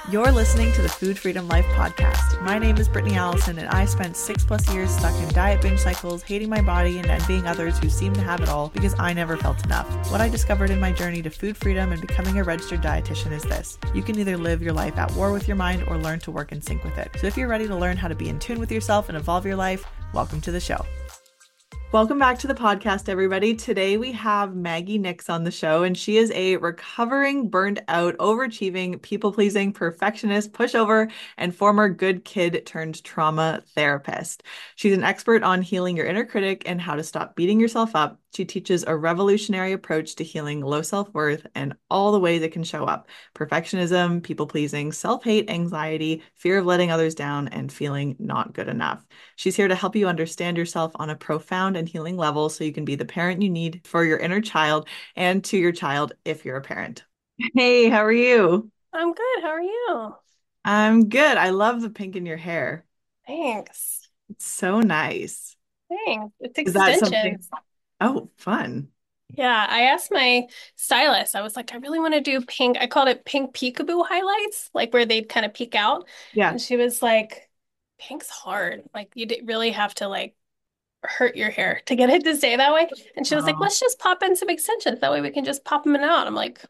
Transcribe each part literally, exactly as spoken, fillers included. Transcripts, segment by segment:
You're listening to the Food Freedom Life podcast. My name is Brittany Allison, and I spent six plus years stuck in diet binge cycles, hating my body and envying others who seem to have it all because I never felt enough. What I discovered in my journey to food freedom and becoming a registered dietitian is this: you can either live your life at war with your mind or learn to work in sync with it. So if you're ready to learn how to be in tune with yourself and evolve your life, welcome to the show. Welcome back to the podcast, everybody. Today we have Maggie Nix on the show, and she is a recovering, burned out, overachieving, people-pleasing, perfectionist, pushover, and former good kid turned trauma therapist. She's an expert on healing your inner critic and how to stop beating yourself up. She teaches a revolutionary approach to healing low self-worth and all the ways it can show up: perfectionism, people-pleasing, self-hate, anxiety, fear of letting others down, and feeling not good enough. She's here to help you understand yourself on a profound and healing level so you can be the parent you need for your inner child and to your child if you're a parent. Hey, how are you? I'm good. How are you? I'm good. I love the pink in your hair. Thanks. It's so nice. Thanks. It's Is that something? extensions. Oh, fun. Yeah, I asked my stylist, I was like, I really want to do pink. I called it pink peekaboo highlights, like where they'd kind of peek out. Yeah. And she was like, pink's hard. Like you d- really have to like hurt your hair to get it to stay that way. And she was like, Oh, let's just pop in some extensions. That way we can just pop them in and out. I'm like,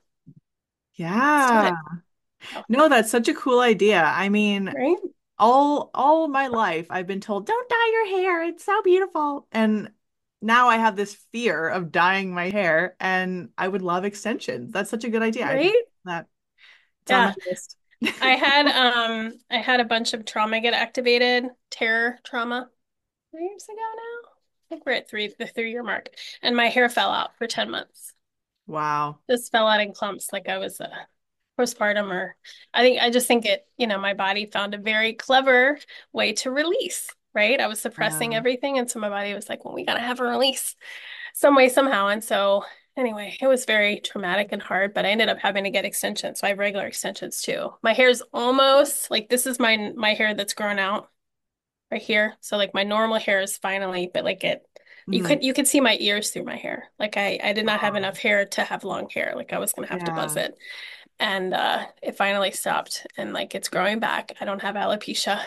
let's do yeah. it. Oh, No, that's such a cool idea. I mean, right? all all my life I've been told, don't dye your hair. It's so beautiful. And now I have this fear of dyeing my hair, and I would love extensions. That's such a good idea. I think Right? that it's on my Yeah. list. I had um I had a bunch of trauma get activated, terror trauma three years ago now. I think we're at three, the three year mark. And my hair fell out for ten months. Wow. Just fell out in clumps like I was uh, postpartum or I think I just think it, you know, my body found a very clever way to release, right? I was suppressing Yeah. everything and so my body was like, well, we gotta have a release some way, somehow. And so anyway, it was very traumatic and hard, but I ended up having to get extensions. So I have regular extensions too. My hair's almost like this is my my hair that's grown out right here. So like my normal hair is finally, but like it, you Mhm. could you could see my ears through my hair. Like I I did not have Oh, enough hair to have long hair. Like I was gonna have to buzz yeah. it, and uh, it finally stopped. And like it's growing back. I don't have alopecia,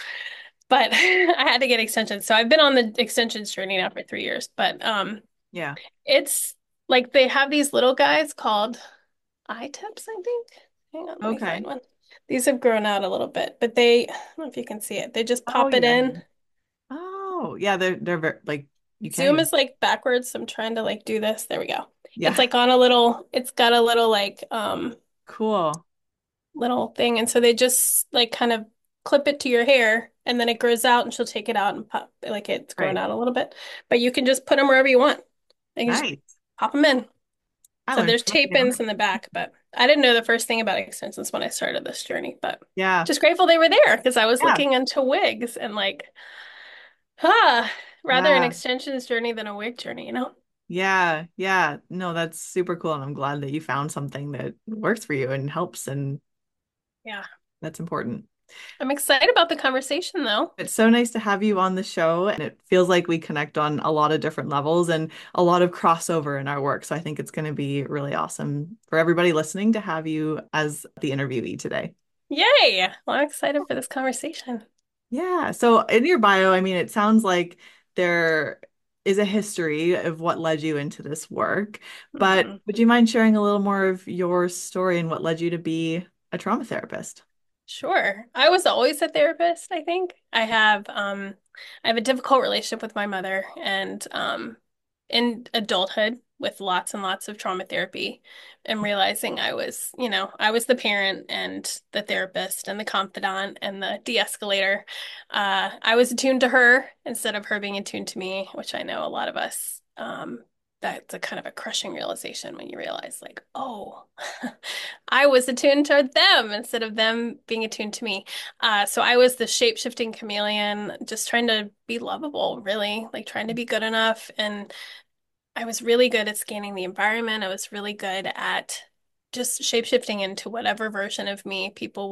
but I had to get extensions. So I've been on the extensions journey now for three years. But um, Yeah. it's like they have these little guys called eye tips, I think. Hang on, let me find Okay. one. These have grown out a little bit, but they, I don't know if you can see it. They just Oh, pop it yeah. in. Oh, yeah. They're they're very, like, you can't Zoom even. is like backwards. So I'm trying to like do this. There we go. It's Yeah. like on a little, it's got a little like um Cool. little thing. And so they just like kind of clip it to your hair and then it grows out and she'll take it out and pop like it's grown Right. out a little bit. But you can just put them wherever you want. You can just Nice. pop them in. I So learned there's something tape ins in the back, but I didn't know the first thing about extensions when I started this journey, but Yeah. just grateful they were there because I was Yeah. looking into wigs and like, ah, rather an Yeah. extensions journey than a wig journey, you know? Yeah. Yeah. No, that's super cool. And I'm glad that you found something that works for you and helps. And Yeah. that's important. I'm excited about the conversation though. It's so nice to have you on the show, and it feels like we connect on a lot of different levels and a lot of crossover in our work. So I think it's going to be really awesome for everybody listening to have you as the interviewee today. Yay! Well, I'm excited for this conversation. Yeah. So in your bio, I mean, it sounds like there is a history of what led you into this work, but Mhm. would you mind sharing a little more of your story and what led you to be a trauma therapist? Sure. I was always a therapist, I think. I have um I have a difficult relationship with my mother and um in adulthood with lots and lots of trauma therapy and realizing I was, you know, I was the parent and the therapist and the confidant and the de-escalator. Uh I was attuned to her instead of her being attuned to me, which I know a lot of us um that's a kind of a crushing realization when you realize like, oh, I was attuned to them instead of them being attuned to me. Uh, so I was the shape-shifting chameleon, just trying to be lovable, really, like trying to be good enough. And I was really good at scanning the environment. I was really good at just shape-shifting into whatever version of me people would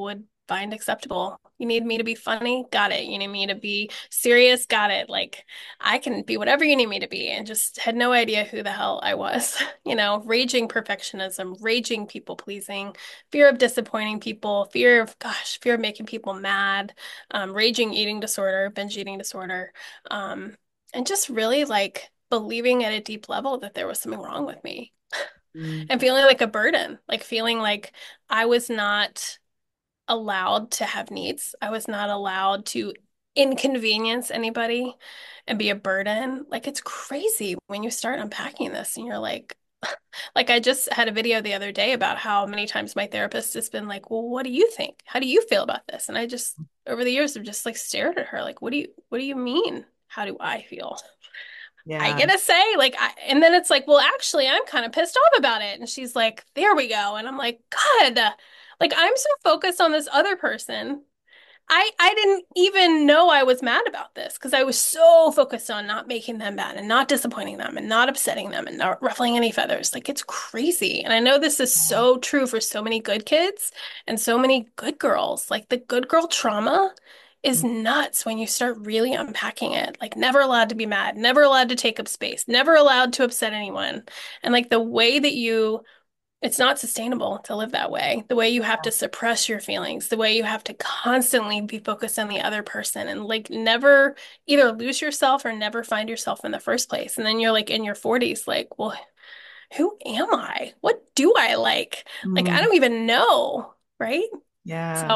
find acceptable. You need me to be funny? Got it. You need me to be serious? Got it. Like I can be whatever you need me to be, and just had no idea who the hell I was. You know, raging perfectionism, raging people pleasing, fear of disappointing people, fear of, gosh, fear of making people mad, um, raging eating disorder, binge eating disorder, um, and just really like believing at a deep level that there was something wrong with me Mm. and feeling like a burden, like feeling like I was not allowed to have needs. I was not allowed to inconvenience anybody and be a burden. Like it's crazy when you start unpacking this and you're like, like I just had a video the other day about how many times my therapist has been like, "Well, what do you think? How do you feel about this?" And I just over the years have just like stared at her like, "What do you what do you mean? How do I feel?" I Yeah. get to say like I, and then it's like, "Well, actually, I'm kind of pissed off about it." And she's like, "There we go." And I'm like, "God, like I'm so focused on this other person. I I didn't even know I was mad about this because I was so focused on not making them mad and not disappointing them and not upsetting them and not ruffling any feathers. Like it's crazy. And I know this is so true for so many good kids and so many good girls. Like the good girl trauma is nuts when you start really unpacking it. Like never allowed to be mad, never allowed to take up space, never allowed to upset anyone. And like the way that you it's not sustainable to live that way. The way you have to suppress your feelings, the way you have to constantly be focused on the other person and like never either lose yourself or never find yourself in the first place. And then you're like in your forties, like, well, who am I? What do I like? Like, I Mm. don't even know, right? Yeah. So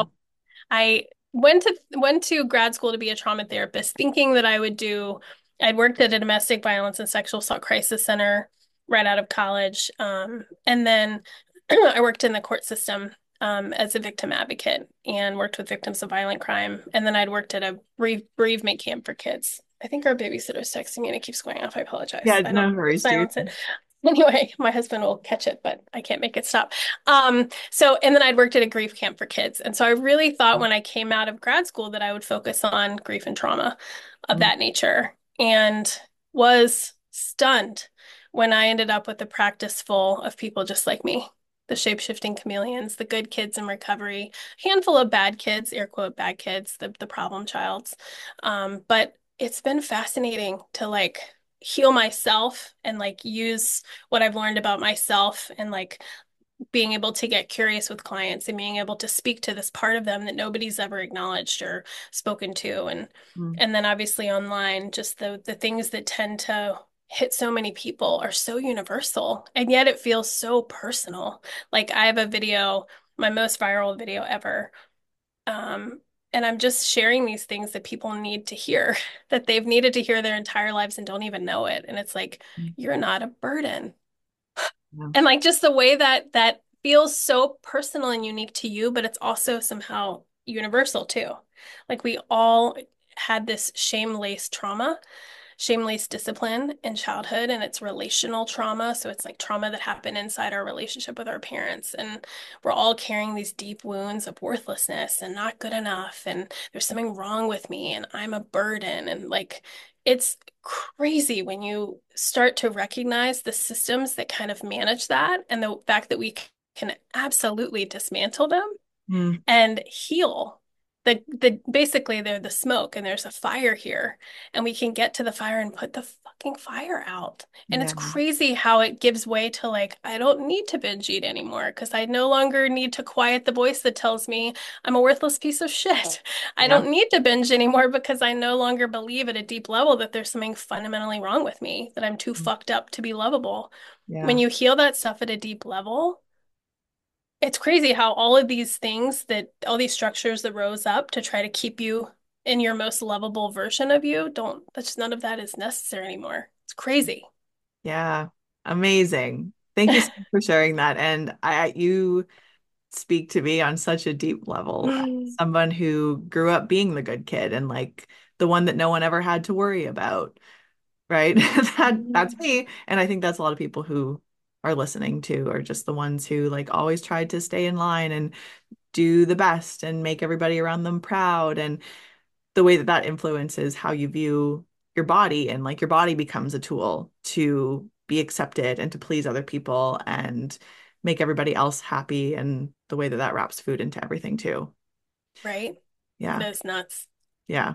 I went to went to grad school to be a trauma therapist, thinking that I would do. I'd worked at a domestic violence and sexual assault crisis center right out of college, um, and then I worked in the court system um, as a victim advocate and worked with victims of violent crime. And then I'd worked at a breve bereavement camp for kids. I think our babysitter's texting me and it keeps going off. I apologize. Yeah, I don't no worries, dude. silence it. Anyway, my husband will catch it, but I can't make it stop. Um, so, and then I'd worked at a grief camp for kids. And so I really thought when I came out of grad school that I would focus on grief and trauma of Mm. that nature and was stunned when I ended up with a practice full of people just like me, the shape-shifting chameleons, the good kids in recovery, handful of bad kids, air quote bad kids, the, the problem childs. Um, but it's been fascinating to like heal myself and like use what I've learned about myself and like being able to get curious with clients and being able to speak to this part of them that nobody's ever acknowledged or spoken to. And Mm. and then obviously online, just the the things that tend to hit so many people are so universal and yet it feels so personal. Like I have a video, my most viral video ever, um, and I'm just sharing these things that people need to hear, that they've needed to hear their entire lives and don't even know it. And it's like, Mm. you're not a burden. Yeah. And like just the way that that feels so personal and unique to you, but it's also somehow universal too. Like we all had this shame-laced trauma, shame-laced discipline in childhood, and it's relational trauma. So it's like trauma that happened inside our relationship with our parents. And we're all carrying these deep wounds of worthlessness and not good enough. And there's something wrong with me and I'm a burden. And like it's crazy when you start to recognize the systems that kind of manage that and the fact that we can absolutely dismantle them Mm. and heal. The the basically they're the smoke and there's a fire here and we can get to the fire and put the fucking fire out. And it's Yeah. crazy how it gives way to like I don't need to binge eat anymore because I no longer need to quiet the voice that tells me I'm a worthless piece of shit. I Yeah. don't need to binge anymore because I no longer believe at a deep level that there's something fundamentally wrong with me, that I'm too Mm. fucked up to be lovable. When Yeah. you heal that stuff at a deep level, it's crazy how all of these things that all these structures that rose up to try to keep you in your most lovable version of you don't, that's none of that is necessary anymore. It's crazy. Yeah. Amazing. Thank you so much for sharing that. And I, you speak to me on such a deep level. As someone who grew up being the good kid and like the one that no one ever had to worry about, right? That that's me. And I think that's a lot of people who are listening to are just the ones who like always tried to stay in line and do the best and make everybody around them proud. And the way that that influences how you view your body and like your body becomes a tool to be accepted and to please other people and make everybody else happy and the way that that wraps food into everything too. Right? It Yeah. is nuts. Yeah.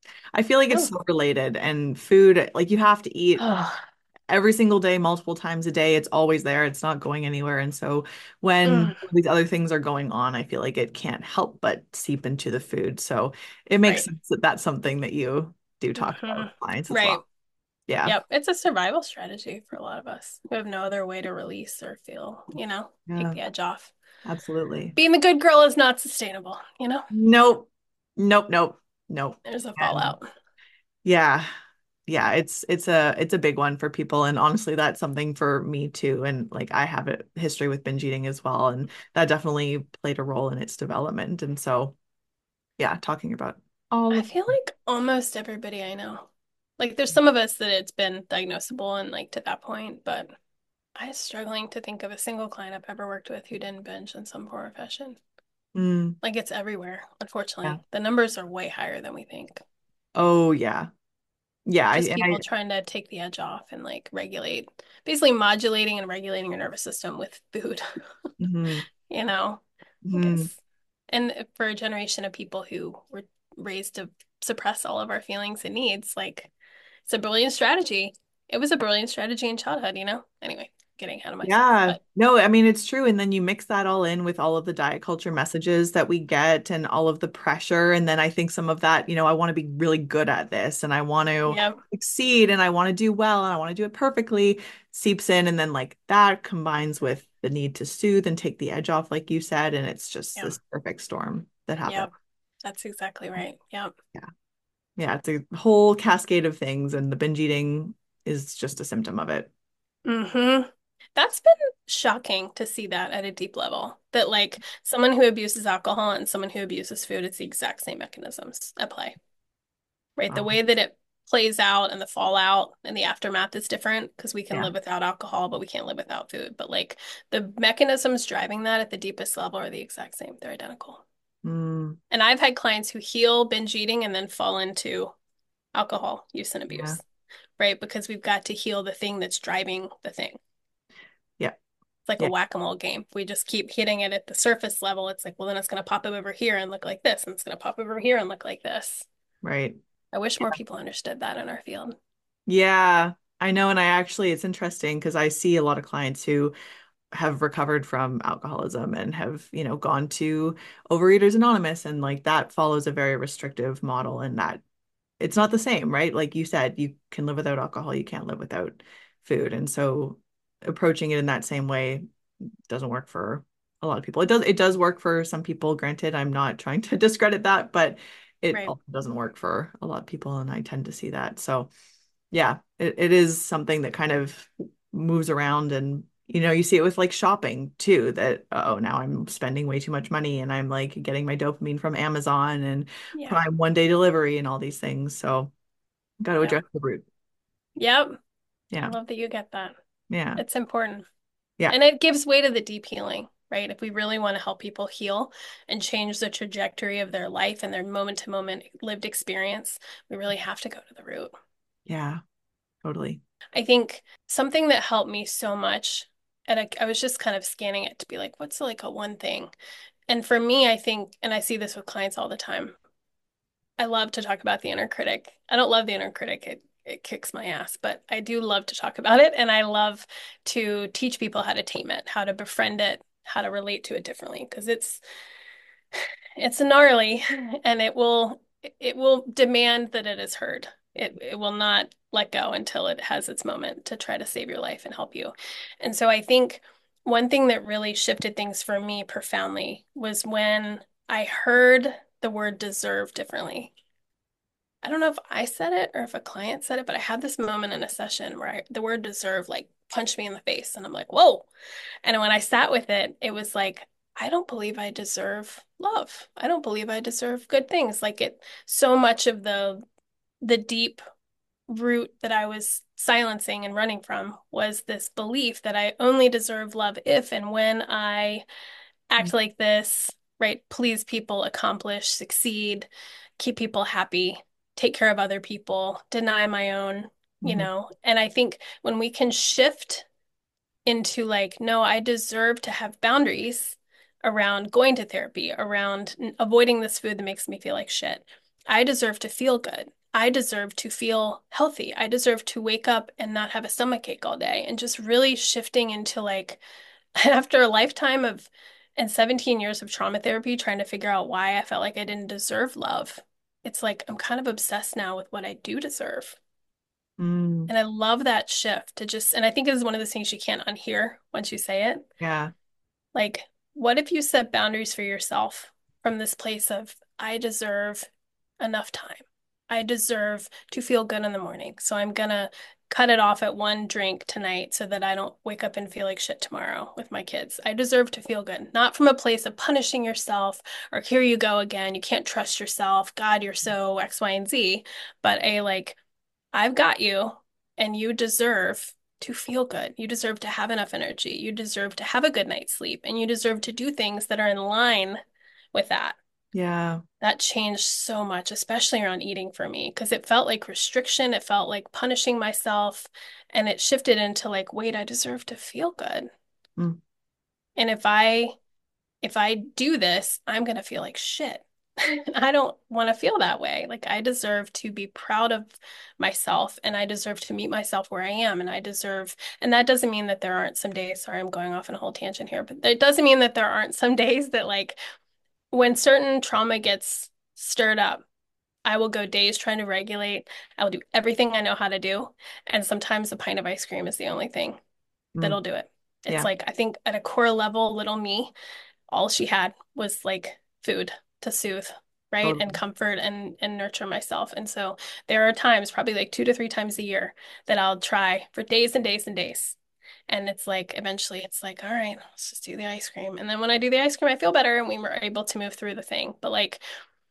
I feel like it's Oh. so related and food, like you have to eat Oh. every single day, multiple times a day. It's always there. It's not going anywhere. And so when Mm. these other things are going on, I feel like it can't help but seep into the food. So it makes Right. sense that that's something that you do talk about Hmm. with clients as Right. well. Yeah. Yep. It's a survival strategy for a lot of us. We have no other way to release or feel, you know, take Yeah, the edge off. absolutely. Being the good girl is not sustainable, you know? Nope. Nope. Nope. Nope. There's a And fallout. yeah. Yeah, it's it's a it's a big one for people, and honestly that's something for me too, and like I have a history with binge eating as well, and that definitely played a role in its development. And so yeah, talking about all I of feel like almost everybody I know. Like there's some of us that it's been diagnosable and like to that point, but I'm struggling to think of a single client I've ever worked with who didn't binge in some form or fashion. mm, Like it's everywhere, yeah. unfortunately. The numbers are way higher than we think. Oh yeah. Yeah, I, Just and I people trying to take the edge off and like regulate, basically modulating and regulating your nervous system with food, mhm, you know, I mhm. guess. And for a generation of people who were raised to suppress all of our feelings and needs, like it's a brilliant strategy. It was a brilliant strategy in childhood, you know? Anyway, getting ahead of myself, Yeah. but No, I mean it's true. And then you mix that all in with all of the diet culture messages that we get and all of the pressure. And then I think some of that, you know, I want to be really good at this and I want to yeah, succeed and I want to do well and I want to do it perfectly seeps in. And then like that combines with the need to soothe and take the edge off, like you said. And it's just yeah, this perfect storm that yeah. happens. That's exactly right. Yeah. Yeah. Yeah. It's a whole cascade of things. And the binge eating is just a symptom of it. Hmm. That's been shocking to see that at a deep level. That like someone who abuses alcohol and someone who abuses food, it's the exact same mechanisms at play, right? The Wow. way that it plays out and the fallout and the aftermath is different because we can Yeah. live without alcohol, but we can't live without food. But like the mechanisms driving that at the deepest level are the exact same. They're identical. Mm, And I've had clients who heal binge eating and then fall into alcohol use and yeah. abuse, right? Because we've got to heal the thing that's driving the thing. Yeah. It's like a Yeah. whack-a-mole game. We just keep hitting it at the surface level. It's like, well, then it's going to pop up over here and look like this, and it's going to pop over here and look like this. Right. I wish more people understood that in our field. Yeah, I know. And I actually, it's interesting because I see a lot of clients who have recovered from alcoholism and have, you know, gone to Overeaters Anonymous. And like that follows a very restrictive model and that it's not the same, right? Like you said, you can live without alcohol, you can't live without food. And so approaching it in that same way doesn't work for a lot of people. It does, it does work for some people, granted. I'm not trying to discredit that, but it Right. also doesn't work for a lot of people. And I tend to see that. So yeah, it, it is something that kind of moves around and you know, you see it with like shopping too, that oh, now I'm spending way too much money and I'm like getting my dopamine from Amazon and Yeah. Prime one day delivery and all these things. So got to Yep. address the root. Yep. I Yeah. love that you get that. Yeah. It's important. Yeah. And it gives way to the deep healing, right? If we really want to help people heal and change the trajectory of their life and their moment to moment lived experience, we really have to go to the root. Yeah. Totally. I think something that helped me so much, and I, I was just kind of scanning it to be like, what's like a one thing? And for me, I think, and I see this with clients all the time, I love to talk about the inner critic. I don't love the inner critic. It it kicks my ass, but I do love to talk about it, and I love to teach people how to tame it, how to befriend it, how to relate to it differently, because it's it's gnarly, and it will it will demand that it is heard. It it will not let go until it has its moment to try to save your life and help you. And so I think one thing that really shifted things for me profoundly was when I heard the word deserve differently. I don't know if I said it or if a client said it, but I had this moment in a session where I, the word deserve like punched me in the face. And I'm like, whoa. And when I sat with it, it was like, I don't believe I deserve love. I don't believe I deserve good things. Like it, so much of the the deep root that I was silencing and running from was this belief that I only deserve love if and when I act like this, right? Please people, accomplish, succeed, keep people happy, take care of other people, deny my own, you Mhm. know? And I think when we can shift into like, no, I deserve to have boundaries. around going to therapy, around n- avoiding this food that makes me feel like shit. I deserve to feel good. I deserve to feel healthy. I deserve to wake up and not have a stomach ache all day, and just really shifting into like, after a lifetime of and seventeen years of trauma therapy, trying to figure out why I felt like I didn't deserve love. It's like I'm kind of obsessed now with what I do deserve. Mm, And I love that shift to just, and I think it is one of those things you can't unhear once you say it. yeah. Like, what if you set boundaries for yourself from this place of, I deserve enough time. I deserve to feel good in the morning. So I'm gonna cut it off at one drink tonight so that I don't wake up and feel like shit tomorrow with my kids. I deserve to feel good, not from a place of punishing yourself or here you go again. You can't trust yourself. God, you're so X, Y, and Z, but a like, I've got you and you deserve to feel good. You deserve to have enough energy. You deserve to have a good night's sleep and you deserve to do things that are in line with that. Yeah. That changed so much, especially around eating for me, because it felt like restriction. It felt like punishing myself. And it shifted into like, wait, I deserve to feel good. Mm, And if I if I do this, I'm gonna feel like shit. I don't want to feel that way. Like I deserve to be proud of myself and I deserve to meet myself where I am. And I deserve, and that doesn't mean that there aren't some days, sorry, I'm going off on a whole tangent here, but it doesn't mean that there aren't some days that like when certain trauma gets stirred up, I will go days trying to regulate. I will do everything I know how to do. And sometimes a pint of ice cream is the only thing mm, that'll do it. It's yeah. like, I think at a core level, little me, all she had was like food to soothe, right? And Totally. comfort and and nurture myself. And so there are times, probably like two to three times a year, that I'll try for days and days and days. And it's like eventually it's like, all right, let's just do the ice cream. And then when I do the ice cream, I feel better and we were able to move through the thing. But like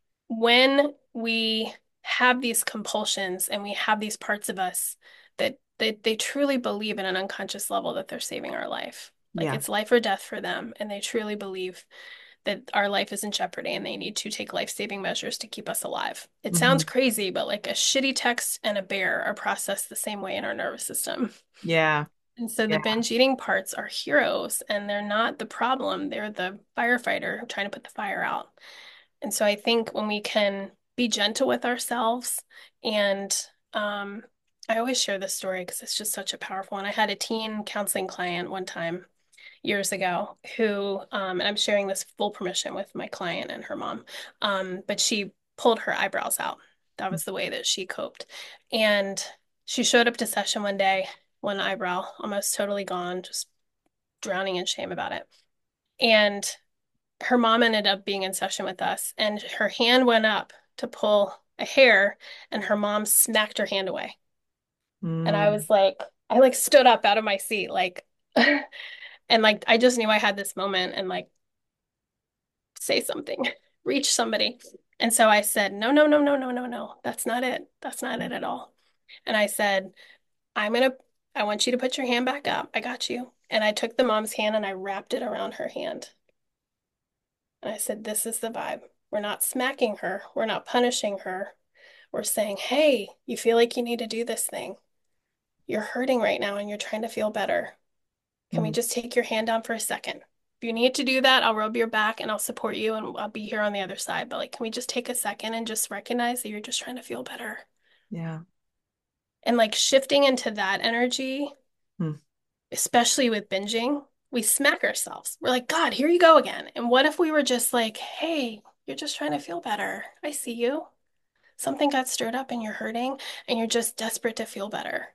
when we have these compulsions and we have these parts of us that they, they truly believe in an unconscious level that they're saving our life. Like Yeah. it's life or death for them. And they truly believe that our life is in jeopardy and they need to take life-saving measures to keep us alive. It sounds Hmm. crazy, but like a shitty text and a bear are processed the same way in our nervous system. Yeah. And so the Yeah. binge eating parts are heroes and they're not the problem. They're the firefighter trying to put the fire out. And so I think when we can be gentle with ourselves and um, I always share this story because it's just such a powerful one. I had a teen counseling client one time years ago who, um, and I'm sharing this full permission with my client and her mom, um, but she pulled her eyebrows out. That was the way that she coped. And she showed up to session one day, one eyebrow almost totally gone, just drowning in shame about it. And her mom ended up being in session with us, and her hand went up to pull a hair, and her mom smacked her hand away. And I Mm, was like, I like stood up out of my seat, like, and like I just knew I had this moment and like say something, reach somebody. And so I said, no, no, no, no, no, no, no. That's not it. That's not it at all. And I said, I'm gonna, I want you to put your hand back up. I got you. And I took the mom's hand and I wrapped it around her hand. And I said, this is the vibe. We're not smacking her. We're not punishing her. We're saying, hey, you feel like you need to do this thing. You're hurting right now and you're trying to feel better. Can we mm, just take your hand down for a second? If you need to do that, I'll rub your back and I'll support you and I'll be here on the other side. But like, can we just take a second and just recognize that you're just trying to feel better? yeah. And like shifting into that energy, Mm, especially with binging, we smack ourselves. We're like, God, here you go again. And what if we were just like, hey, you're just trying to feel better. I see you. Something got stirred up and you're hurting and you're just desperate to feel better.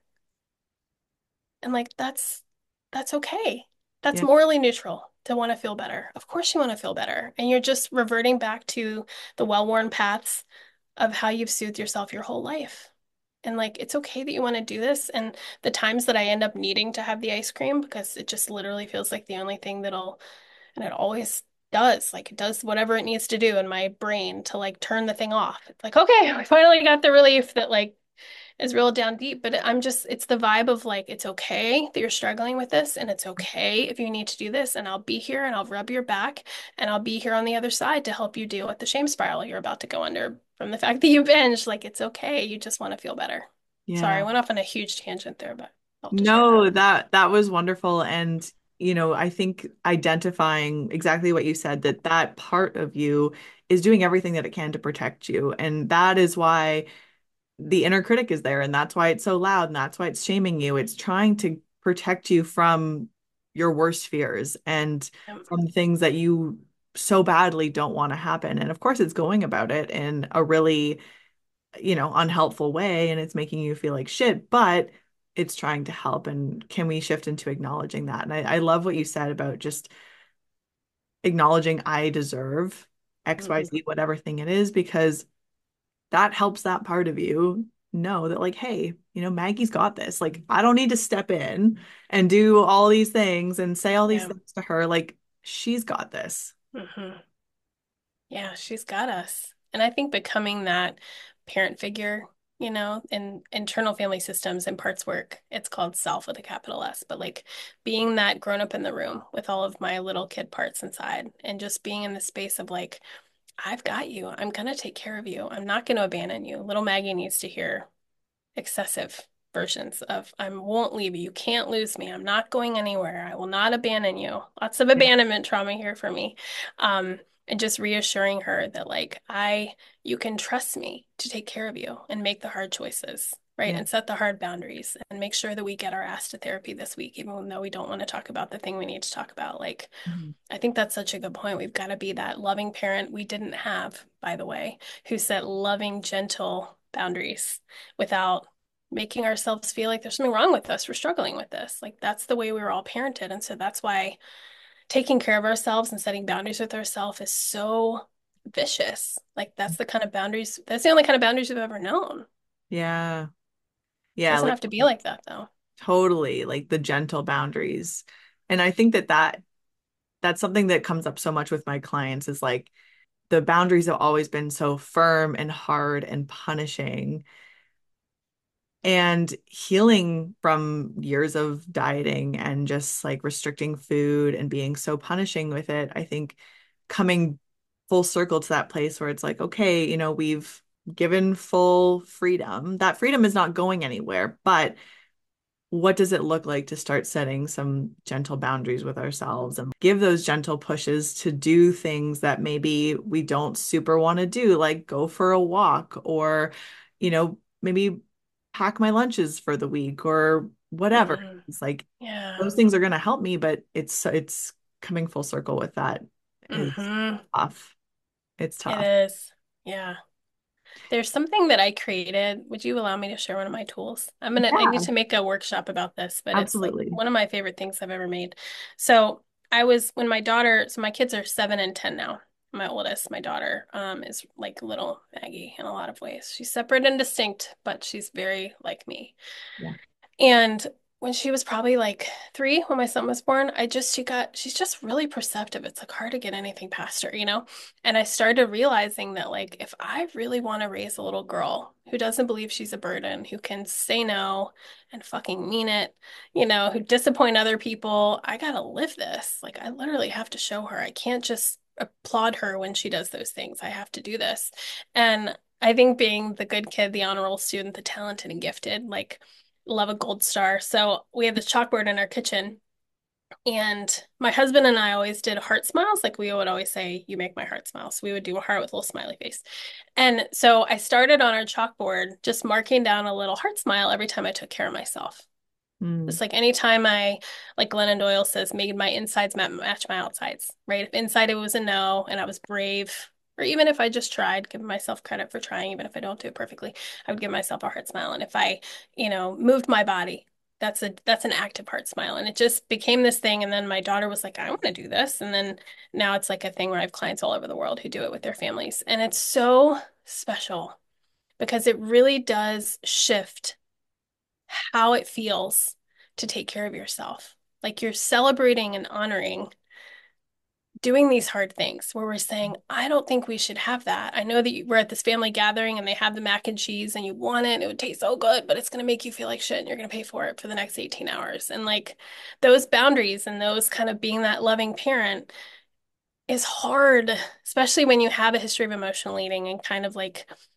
And like that's that's okay. That's yeah. morally neutral to want to feel better. Of course you want to feel better. And you're just reverting back to the well-worn paths of how you've soothed yourself your whole life. And like it's okay that you want to do this. And the times that I end up needing to have the ice cream because it just literally feels like the only thing that'll, and it always does, like it does whatever it needs to do in my brain to like turn the thing off. It's like, okay, we finally got the relief that like is real down deep, but I'm just, it's the vibe of like, it's okay that you're struggling with this, and it's okay if you need to do this, and I'll be here and I'll rub your back, and I'll be here on the other side to help you deal with the shame spiral you're about to go under from the fact that you binge. Like, it's okay. You just want to feel better. Sorry, I Yeah. went off on a huge tangent there, but I'll have to share that. No, that that was wonderful. And you know, I think identifying exactly what you said, that that part of you is doing everything that it can to protect you. And that is why the inner critic is there. And that's why it's so loud. And that's why it's shaming you. It's trying to protect you from your worst fears and Um, from things that you so badly don't want to happen. And of course, it's going about it in a really, you know, unhelpful way, and it's making you feel like shit, but it's trying to help. And can we shift into acknowledging that? And I, I love what you said about just acknowledging I deserve mhm. X Y Z, whatever thing it is, because that helps that part of you know that, like, hey, you know, Maggie's got this. Like, I don't need to step in and do all these things and say all these Yeah. things to her. Like, she's got this. hmm Yeah, she's got us. And I think becoming that parent figure, you know, in internal family systems and parts work, it's called self with a capital S, but like being that grown up in the room with all of my little kid parts inside and just being in the space of like, I've got you. I'm gonna take care of you. I'm not gonna abandon you. Little Maggie needs to hear excessive versions of I won't leave you. You can't lose me. I'm not going anywhere. I will not abandon you. Lots of Yeah. abandonment trauma here for me. Um, and just reassuring her that like I you can trust me to take care of you and make the hard choices, right? Yeah. And set the hard boundaries and make sure that we get our ass to therapy this week, even though we don't want to talk about the thing we need to talk about. Like Mhm. I think that's such a good point. We've got to be that loving parent we didn't have, by the way, who set loving, gentle boundaries without making ourselves feel like there's something wrong with us. We're struggling with this. Like that's the way we were all parented. And so that's why taking care of ourselves and setting boundaries with ourselves is so vicious. Like that's the kind of boundaries, that's the only kind of boundaries we've ever known. Yeah. It Yeah. doesn't Like, have to be like that though. totally, like the gentle boundaries. And I think that that that's something that comes up so much with my clients is like the boundaries have always been so firm and hard and punishing. And healing from years of dieting and just like restricting food and being so punishing with it, I think coming full circle to that place where it's like, okay, you know, we've given full freedom. That freedom is not going anywhere, but what does it look like to start setting some gentle boundaries with ourselves and give those gentle pushes to do things that maybe we don't super want to do, like go for a walk or, you know, maybe pack my lunches for the week or whatever. hmm It's like Yeah. those things are going to help me, but it's it's coming full circle with that is hmm tough. It's It tough. is. Yeah. There's something that I created. Would you allow me to share one of my tools? I'm gonna, I need Yeah, to make a workshop about this, but it's like absolutely. one of my favorite things I've ever made. So I was, when my daughter, so my kids are seven and ten now. My oldest, my daughter, um, is like little Maggie in a lot of ways. She's separate and distinct, but she's very like me. Yeah. And when she was probably like three, when my son was born, I just, she got, she's just really perceptive. It's like hard to get anything past her, you know? And I started realizing that, like, if I really want to raise a little girl who doesn't believe she's a burden, who can say no and fucking mean it, you know, who disappoint other people, I gotta live this. Like, I literally have to show her. I can't just applaud her when she does those things. I have to do this. And I think being the good kid, the honor roll student, the talented and gifted, like, love a gold star. So we have this chalkboard in our kitchen. And my husband and I always did heart smiles. Like we would always say, you make my heart smile. So we would do a heart with a little smiley face. And so I started on our chalkboard just marking down a little heart smile every time I took care of myself. Mm, It's like anytime I, like Glennon Doyle says, made my insides match my outsides, right? If inside it was a no and I was brave, or even if I just tried, give myself credit for trying, even if I don't do it perfectly, I would give myself a heart smile. And if I, you know, moved my body, that's a that's an active heart smile. And it just became this thing. And then my daughter was like, I want to do this. And then now it's like a thing where I have clients all over the world who do it with their families. And it's so special because it really does shift how it feels to take care of yourself. Like you're celebrating and honoring doing these hard things where we're saying, I don't think we should have that. I know that you, we're at this family gathering and they have the mac and cheese and you want it and it would taste so good, but it's going to make you feel like shit and you're going to pay for it for the next eighteen hours. And like those boundaries and those kind of being that loving parent is hard, especially when you have a history of emotional eating and kind of like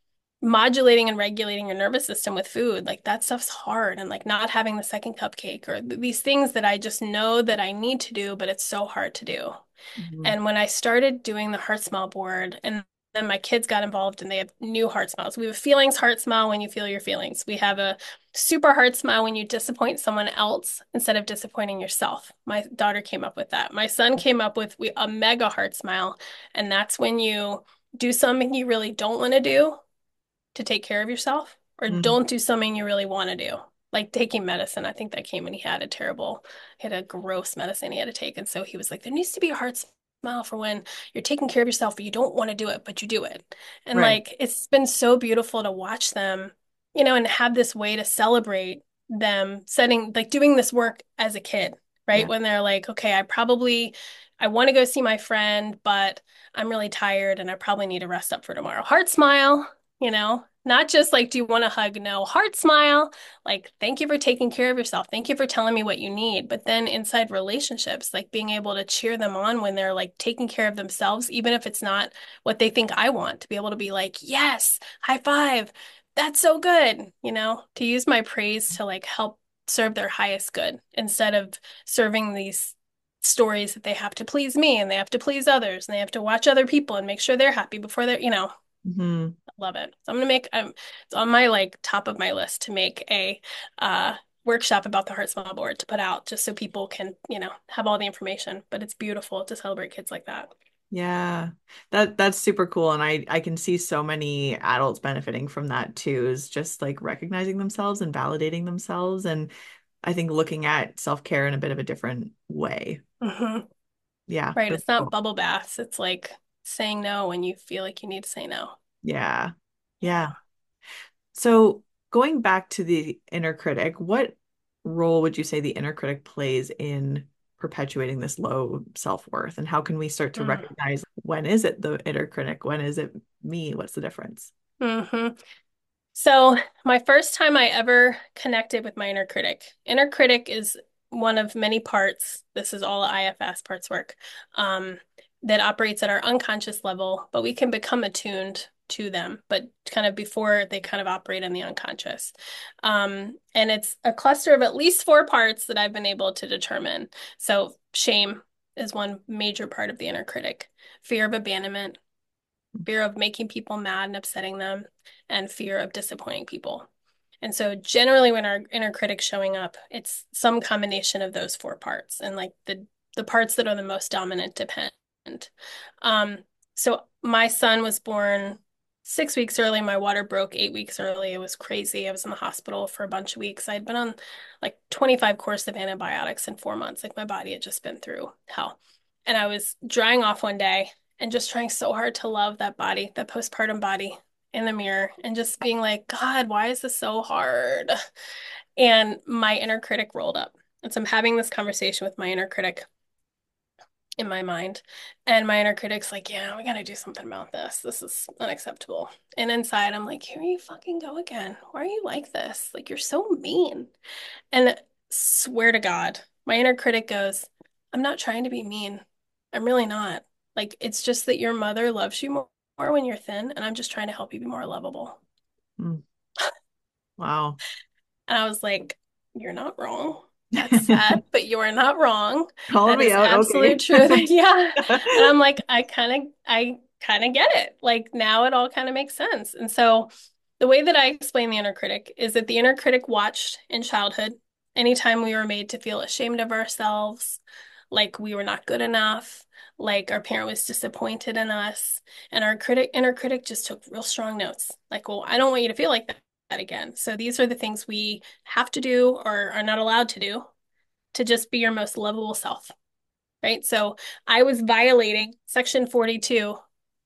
modulating and regulating your nervous system with food, like that stuff's hard. And like not having the second cupcake or th these things that I just know that I need to do, but it's so hard to do. Mhm. And when I started doing the heart smell board, and then my kids got involved and they have new heart smells. We have a feelings heart smell when you feel your feelings. We have a super heart smell when you disappoint someone else instead of disappointing yourself. My daughter came up with that. My son came up with a mega heart smile, and that's when you do something you really don't want to do to take care of yourself, or Mhm. don't do something you really want to do. Like taking medicine. I think that came when he had a terrible, he had a gross medicine he had to take. And so he was like, there needs to be a heart smile for when you're taking care of yourself, but you don't want to do it, but you do it. And Right. like, it's been so beautiful to watch them, you know, and have this way to celebrate them setting, like doing this work as a kid, right? Yeah. When they're like, okay, I probably, I want to go see my friend, but I'm really tired and I probably need to rest up for tomorrow. Heart smile, you know, not just like, do you want a hug? No, heart smile. Like, thank you for taking care of yourself. Thank you for telling me what you need. But then inside relationships, like being able to cheer them on when they're like taking care of themselves, even if it's not what they think I want, to be able to be like, yes, high five. That's so good. You know, to use my praise to like help serve their highest good instead of serving these stories that they have to please me and they have to please others and they have to watch other people and make sure they're happy before they're, you know, Mhm. love it. So I'm gonna make um it's on my like top of my list to make a uh workshop about the Heart Smile board to put out just so people can, you know, have all the information. But it's beautiful to celebrate kids like that. Yeah. That that's super cool. And I I can see so many adults benefiting from that too, is just like recognizing themselves and validating themselves. And I think looking at self-care in a bit of a different way. Hmm. Yeah, Right. that's It's not cool. bubble baths. It's like saying no when you feel like you need to say no. Yeah. Yeah. Yeah. So going back to the inner critic, what role would you say the inner critic plays in perpetuating this low self-worth? And how can we start to Mm. recognize, when is it the inner critic? When is it me? What's the difference? Hmm. So, my first time I ever connected with my inner critic. Inner critic is one of many parts. This is all I F S parts work, um, that operates at our unconscious level, but we can become attuned to them, but kind of before they kind of operate in the unconscious. Um, and it's a cluster of at least four parts that I've been able to determine. So, shame is one major part of the inner critic, fear of abandonment, fear of making people mad and upsetting them, and fear of disappointing people. And so generally when our inner critic's showing up, it's some combination of those four parts and like the the parts that are the most dominant depend. Um, so my son was born six weeks early. My water broke eight weeks early. It was crazy. I was in the hospital for a bunch of weeks. I'd been on like twenty-five courses of antibiotics in four months. Like my body had just been through hell. And I was drying off one day and just trying so hard to love that body, that postpartum body in the mirror, and just being like, God, why is this so hard? And my inner critic rolled up. And so I'm having this conversation with my inner critic in my mind. And my inner critic's like, yeah, we gotta do something about this. This is unacceptable. And inside, I'm like, here you fucking go again. Why are you like this? Like, you're so mean. And swear to God, my inner critic goes, I'm not trying to be mean. I'm really not. Like, it's just that your mother loves you more, more when you're thin, and I'm just trying to help you be more lovable. Mm, wow. And I was like, you're not wrong. That's sad, but you're not wrong. Calling That me is out. absolute Okay. truth. Yeah. And I'm like, I kind of, I kind of get it. Like now it all kind of makes sense. And so the way that I explain the inner critic is that the inner critic watched in childhood anytime we were made to feel ashamed of ourselves, like we were not good enough, like our parent was disappointed in us. And our critic, inner critic just took real strong notes. Like, well, I don't want you to feel like that that again. So these are the things we have to do or are not allowed to do to just be your most lovable self, right? So I was violating section forty-two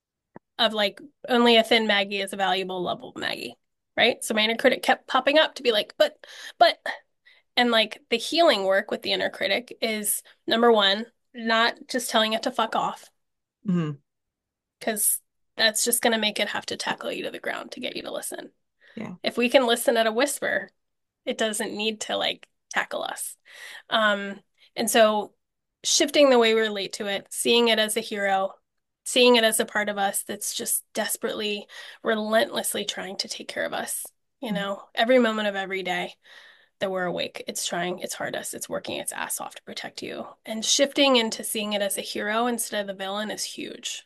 of like only a thin Maggie is a valuable, lovable Maggie, right? So my inner critic kept popping up to be like, but, but, and like the healing work with the inner critic is number one, not just telling it to fuck off, Mhm. because that's just going to make it have to tackle you to the ground to get you to listen. Yeah. If we can listen at a whisper, it doesn't need to like tackle us. Um, and so shifting the way we relate to it, seeing it as a hero, seeing it as a part of us that's just desperately, relentlessly trying to take care of us. You Mhm. know, every moment of every day that we're awake, it's trying its hardest, it's working its ass off to protect you. And shifting into seeing it as a hero instead of the villain is huge.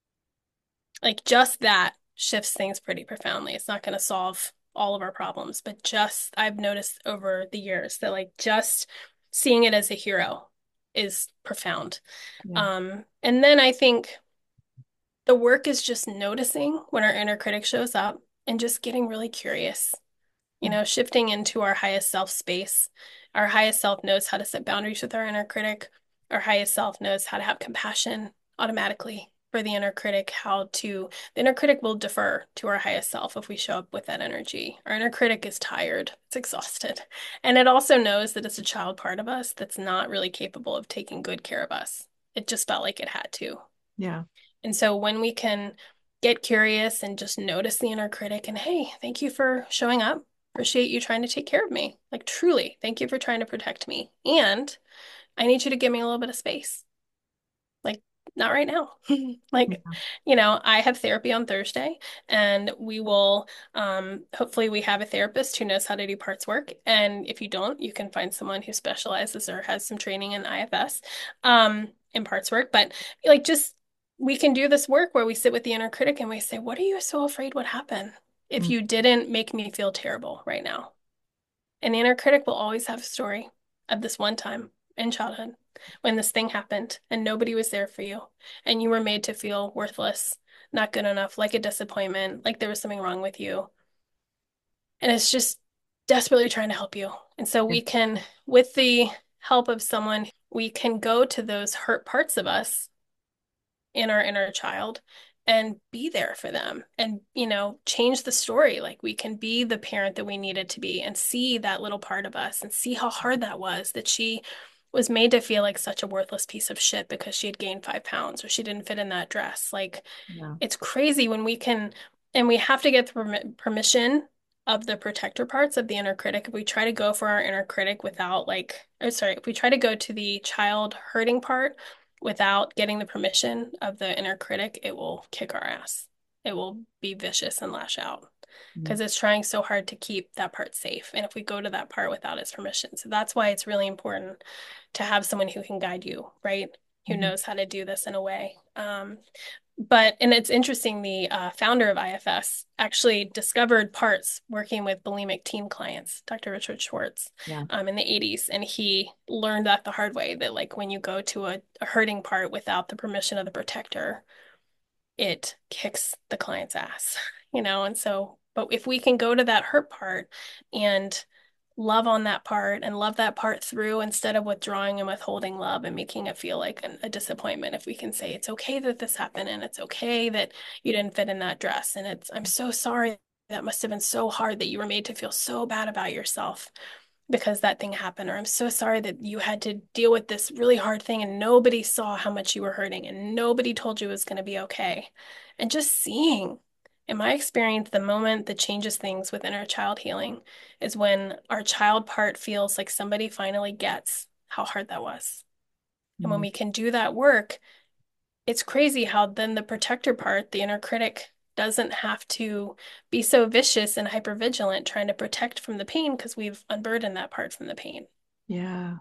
Like just that shifts things pretty profoundly. It's not going to solve all of our problems, but just I've noticed over the years that like just seeing it as a hero is profound. Yeah. Um, and then I think the work is just noticing when our inner critic shows up and just getting really curious, you Mhm. know, shifting into our highest self space. Our highest self knows how to set boundaries with our inner critic. Our highest self knows how to have compassion automatically for the inner critic, how to, the inner critic will defer to our highest self if we show up with that energy. Our inner critic is tired, it's exhausted. And it also knows that it's a child part of us that's not really capable of taking good care of us. It just felt like it had to. Yeah. And so when we can get curious and just notice the inner critic and, hey, thank you for showing up. Appreciate you trying to take care of me. Like, truly, thank you for trying to protect me. And I need you to give me a little bit of space. Like, not right now. Like, Yeah. you know, I have therapy on Thursday, and we will, um, hopefully, we have a therapist who knows how to do parts work. And if you don't, you can find someone who specializes or has some training in I F S, um, in parts work. But like, just we can do this work where we sit with the inner critic and we say, what are you so afraid would happen if Mhm. you didn't make me feel terrible right now? And the inner critic will always have a story of this one time in childhood when this thing happened and nobody was there for you and you were made to feel worthless, not good enough, like a disappointment, like there was something wrong with you. And it's just desperately trying to help you. And so Yeah. we can, with the help of someone, we can go to those hurt parts of us in our inner child and be there for them and, you know, change the story. Like we can be the parent that we needed to be and see that little part of us and see how hard that was that she was made to feel like such a worthless piece of shit because she had gained five pounds or she didn't fit in that dress. Like Yeah. it's crazy when we can, and we have to get the permi- permission of the protector parts of the inner critic. If we try to go for our inner critic without like, or sorry, if we try to go to the child hurting part without getting the permission of the inner critic, it will kick our ass. It will be vicious and lash out Mhm. because it's trying so hard to keep that part safe. And if we go to that part without its permission, so that's why it's really important to have someone who can guide you, right? Who Mhm. knows how to do this in a way. Um, but, and it's interesting, the uh, founder of I F S actually discovered parts working with bulimic teen clients, Doctor Richard Schwartz, Yeah. um, in the eighties. And he learned that the hard way that, like, when you go to a, a hurting part without the permission of the protector, it kicks the client's ass, you know? And so, but if we can go to that hurt part and love on that part and love that part through instead of withdrawing and withholding love and making it feel like an, a disappointment, if we can say it's okay that this happened and it's okay that you didn't fit in that dress and it's I'm so sorry, that must have been so hard that you were made to feel so bad about yourself because that thing happened, or I'm so sorry that you had to deal with this really hard thing and nobody saw how much you were hurting and nobody told you it was going to be okay. And just seeing, in my experience, the moment that changes things with inner child healing is when our child part feels like somebody finally gets how hard that was. And when Mhm. we can do that work, it's crazy how then the protector part, the inner critic, doesn't have to be so vicious and hypervigilant trying to protect from the pain because we've unburdened that part from the pain. Yeah.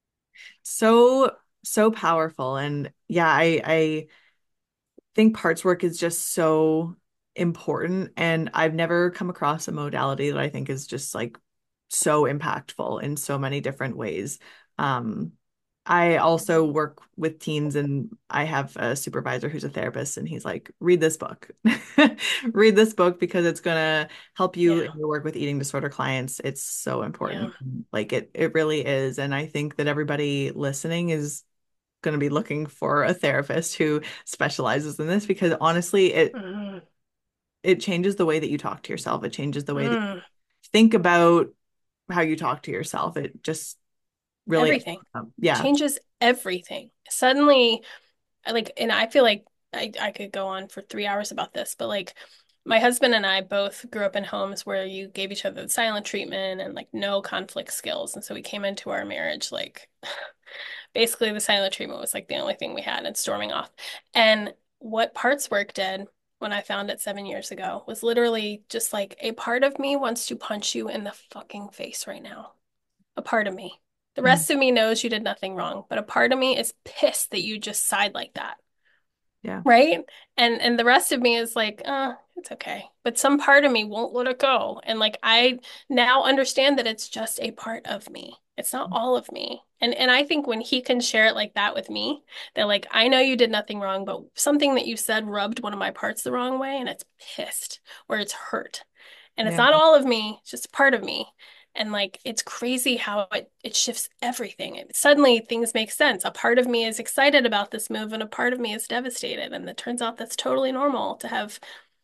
So, so powerful. And yeah, I, I think parts work is just so important. And I've never come across a modality that I think is just like so impactful in so many different ways. Um, I also work with teens and I have a supervisor who's a therapist and he's like, read this book. Read this book because it's gonna help you Yeah, in your work with eating disorder clients. It's so yeah. important. Like it it really is. And I think that everybody listening is going to be looking for a therapist who specializes in this because honestly it Mm, it changes the way that you talk to yourself. It changes the way that you mm. think about how you talk to yourself. It just really Everything um, yeah. changes everything. Suddenly, I like, and I feel like I, I could go on for three hours about this, but like my husband and I both grew up in homes where you gave each other the silent treatment and like no conflict skills. And so we came into our marriage like basically the silent treatment was like the only thing we had and storming off. And what parts work did when I found it seven years ago was literally just like a part of me wants to punch you in the fucking face right now. A part of me. The Mm. rest of me knows you did nothing wrong, but a part of me is pissed that you just sighed like that. Yeah. Right? And and the rest of me is like, uh, it's okay. But some part of me won't let it go. And like I now understand that it's just a part of me. It's not all of me. And and I think when he can share it like that with me, that like I know you did nothing wrong, but something that you said rubbed one of my parts the wrong way and it's pissed or it's hurt. And it's Yeah. not all of me, it's just a part of me. And like it's crazy how it, it shifts everything. It, suddenly things make sense. A part of me is excited about this move and a part of me is devastated. And it turns out that's totally normal to have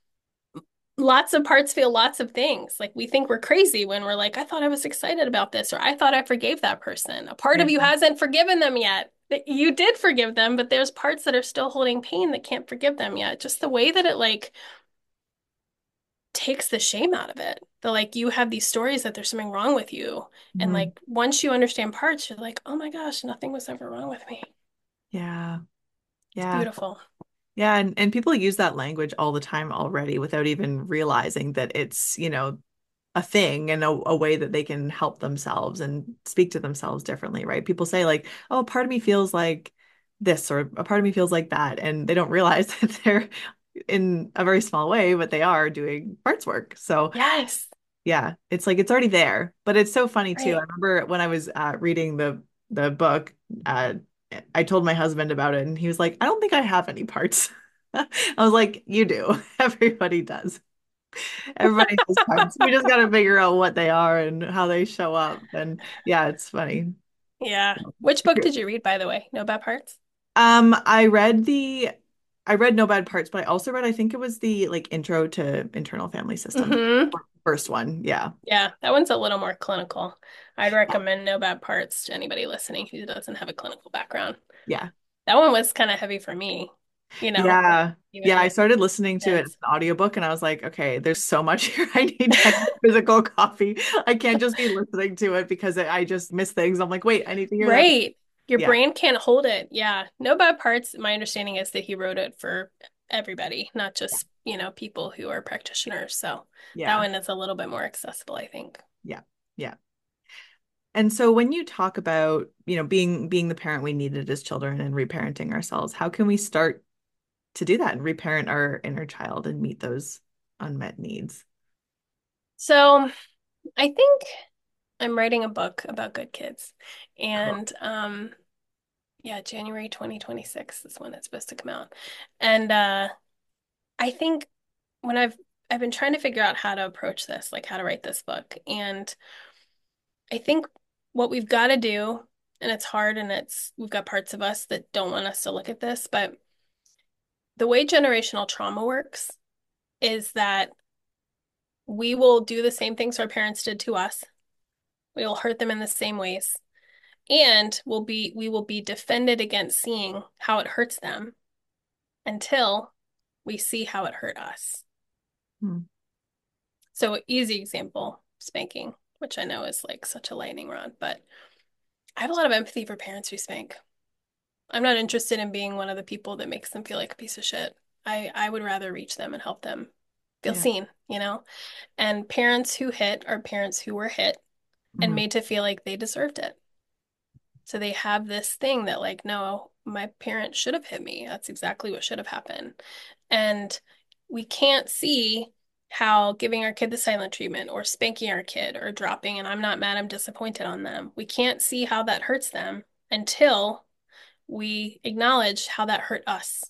lots of parts feel lots of things. Like we think we're crazy when we're like, I thought I was excited about this, or I thought I forgave that person. A part Yeah. of you hasn't forgiven them yet. You did forgive them, but there's parts that are still holding pain that can't forgive them yet. Just the way that it like takes the shame out of it. The like you have these stories that there's something wrong with you. And Mhm. like once you understand parts, you're like, oh my gosh, nothing was ever wrong with me. Yeah. It's Yeah. beautiful. Yeah. And, and people use that language all the time already without even realizing that it's, you know, a thing and a, a way that they can help themselves and speak to themselves differently, right? People say like, oh, part of me feels like this or a part of me feels like that. And they don't realize that they're in a very small way, but they are doing parts work. So Yes. yeah, it's like it's already there. But it's so funny too. I Right. remember when I was uh, reading the the book, uh, I told my husband about it and he was like, I don't think I have any parts. I was like, you do. Everybody does. Everybody has parts. We just got to figure out what they are and how they show up. And yeah, it's funny. Yeah. Which book did you read, by the way? No Bad Parts? Um, I read the I read No Bad Parts, but I also read I think it was the like Intro to Internal Family Systems. Mm-hmm. First one. Yeah. Yeah, that one's a little more clinical. I'd recommend No Bad Parts to anybody listening who doesn't have a clinical background. Yeah. That one was kind of heavy for me, you know, Yeah. Yeah, I even started listening to it as intense. an audiobook and I was like, okay, there's so much here. I need to have a physical copy. I can't just be listening to it because I I just miss things. I'm like, wait, I need to hear that. Right. Your Yeah. brain can't hold it. Yeah. No Bad Parts. My understanding is that he wrote it for everybody, not just, you know, people who are practitioners. So that Yeah. one is a little bit more accessible, I think. Yeah. Yeah. And so when you talk about, you know, being being the parent we needed as children and reparenting ourselves, how can we start to do that and reparent our inner child and meet those unmet needs? So I think I'm writing a book about good kids. Cool. And um yeah, January twenty twenty-six is when it's supposed to come out. And uh I think when I've I've been trying to figure out how to approach this, like how to write this book. And I think what we've got to do, and it's hard and it's we've got parts of us that don't want us to look at this, but the way generational trauma works is that we will do the same things our parents did to us. We will hurt them in the same ways. And we'll be we will be defended against seeing how it hurts them until we see how it hurt us. Hmm. So easy example, spanking, which I know is like such a lightning rod, but I have a lot of empathy for parents who spank. I'm not interested in being one of the people that makes them feel like a piece of shit. I I would rather reach them and help them feel Yeah. seen, you know? And parents who hit are parents who were hit and Mhm. made to feel like they deserved it. So they have this thing that like, no, my parent should have hit me. That's exactly what should have happened. And we can't see how giving our kid the silent treatment or spanking our kid or dropping, and I'm not mad, I'm disappointed on them. We can't see how that hurts them until we acknowledge how that hurt us.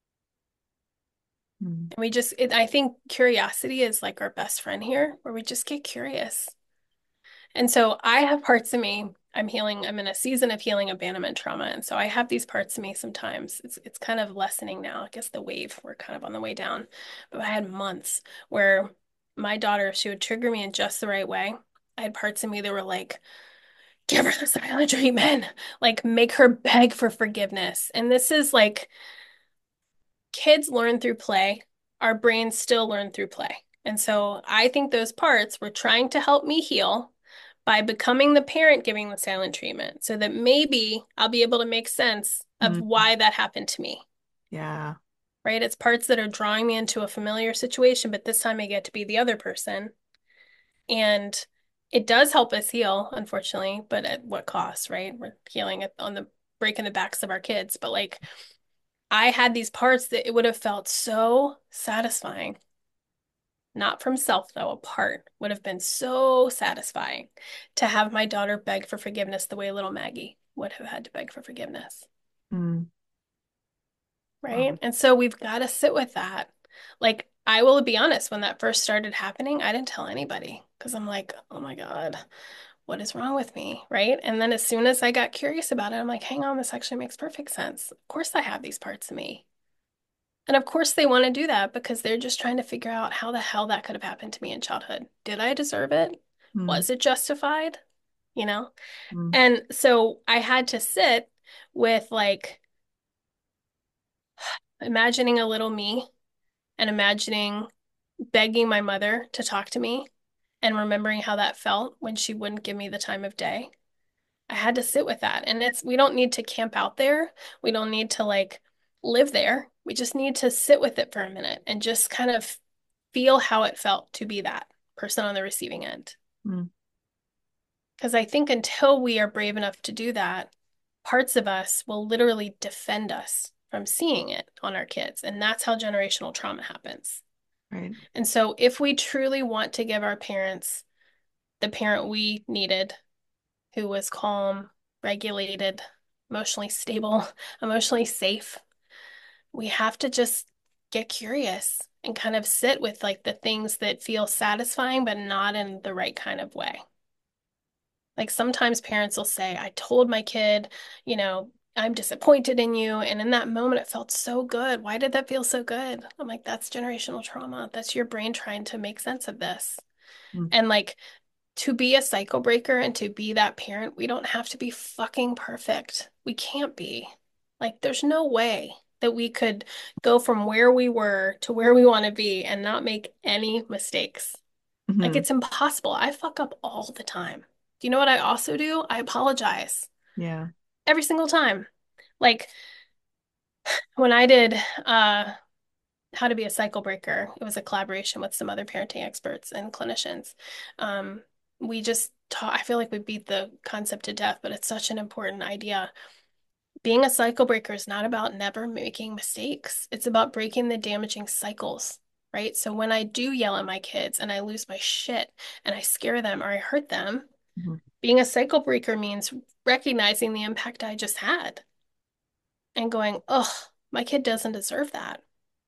Mhm. And we just, it, I think curiosity is like our best friend here, where we just get curious. And so I have parts of me, I'm healing, I'm in a season of healing abandonment trauma. And so I have these parts of me sometimes. It's it's kind of lessening now. I guess the wave, we're kind of on the way down. But I had months where my daughter, if she would trigger me in just the right way, I had parts of me that were like, give her the silent treatment, like make her beg for forgiveness. And this is like kids learn through play. Our brains still learn through play. And so I think those parts were trying to help me heal by becoming the parent giving the silent treatment so that maybe I'll be able to make sense of Mhm. why that happened to me. Yeah. right? It's parts that are drawing me into a familiar situation, but this time I get to be the other person. And it does help us heal, unfortunately, but at what cost, right? We're healing it on the breaking the backs of our kids. But like I had these parts that it would have felt so satisfying. Not from self, though, apart would have been so satisfying to have my daughter beg for forgiveness the way little Maggie would have had to beg for forgiveness. Mm. Right. Wow. And so we've got to sit with that. Like, I will be honest, when that first started happening, I didn't tell anybody because I'm like, oh my God, what is wrong with me? Right. And then as soon as I got curious about it, I'm like, hang on, this actually makes perfect sense. Of course, I have these parts of me. And of course, they want to do that because they're just trying to figure out how the hell that could have happened to me in childhood. Did I deserve it? Mm. Was it justified? You know? Mm. And so I had to sit with like imagining a little me and imagining begging my mother to talk to me and remembering how that felt when she wouldn't give me the time of day. I had to sit with that. And it's, we don't need to camp out there. We don't need to like live there. We just need to sit with it for a minute and just kind of feel how it felt to be that person on the receiving end. Mm. Because I think until we are brave enough to do that, parts of us will literally defend us from seeing it on our kids. And that's how generational trauma happens. Right. And so, if we truly want to give our parents the parent we needed, who was calm, regulated, emotionally stable, emotionally safe, we have to just get curious and kind of sit with like the things that feel satisfying, but not in the right kind of way. Like sometimes parents will say, I told my kid, you know, I'm disappointed in you. And in that moment, it felt so good. Why did that feel so good? I'm like, that's generational trauma. That's your brain trying to make sense of this. Mm. And like to be a cycle breaker and to be that parent, we don't have to be fucking perfect. We can't be. Like, there's no way that we could go from where we were to where we want to be and not make any mistakes. Like, Mhm. it's impossible. I fuck up all the time. Do you know what I also do? I apologize Yeah. every single time. Like, when I did uh, How to Be a Cycle Breaker, it was a collaboration with some other parenting experts and clinicians. Um, we just taught, I feel like we beat the concept to death, but it's such an important idea. Being a cycle breaker is not about never making mistakes. It's about breaking the damaging cycles, right? So when I do yell at my kids and I lose my shit and I scare them or I hurt them, Mhm. being a cycle breaker means recognizing the impact I just had and going, oh, my kid doesn't deserve that.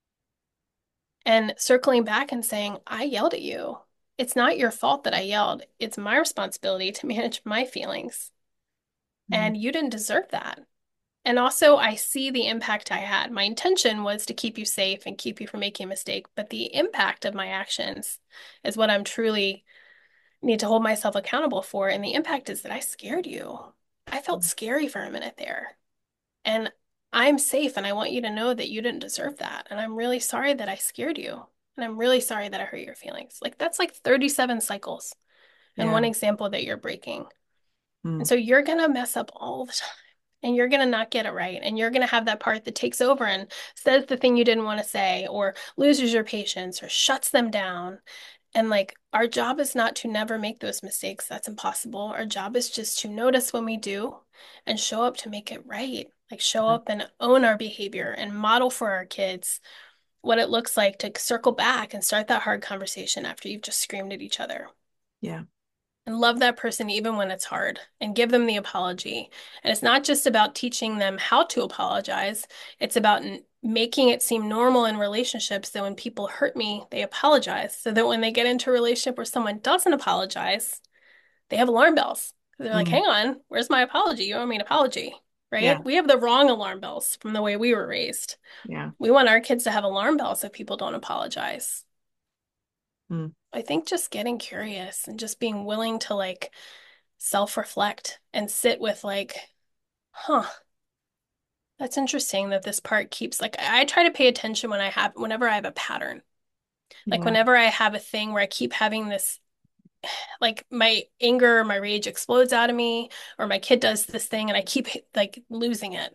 And circling back and saying, I yelled at you. It's not your fault that I yelled. It's my responsibility to manage my feelings. Mhm. And you didn't deserve that. And also, I see the impact I had. My intention was to keep you safe and keep you from making a mistake, but the impact of my actions is what I'm truly need to hold myself accountable for. And the impact is that I scared you. I felt scary for a minute there. And I'm safe, and I want you to know that you didn't deserve that. And I'm really sorry that I scared you. And I'm really sorry that I hurt your feelings. Like, that's like thirty-seven cycles and Yeah. one example that you're breaking. And Mm. so you're going to mess up all the time and you're going to not get it right. And you're going to have that part that takes over and says the thing you didn't want to say or loses your patience or shuts them down. And like our job is not to never make those mistakes. That's impossible. Our job is just to notice when we do and show up to make it right. Like show up and own our behavior and model for our kids what it looks like to circle back and start that hard conversation after you've just screamed at each other Yeah. and love that person even when it's hard and give them the apology. And it's not just about teaching them how to apologize, it's about n- making it seem normal in relationships that when people hurt me, they apologize. So that when they get into a relationship where someone doesn't apologize, they have alarm bells. They're like, Mm. hang on, where's my apology? You owe me an apology, Yeah. right? We have the wrong alarm bells from the way we were raised. Yeah. We want our kids to have alarm bells so people don't apologize. Mm. I think just getting curious and just being willing to like self-reflect and sit with like, huh, that's interesting that this part keeps like I try to pay attention when I have whenever I have a pattern. Like Yeah. whenever I have a thing where I keep having this like my anger or my rage explodes out of me or my kid does this thing and I keep like losing it.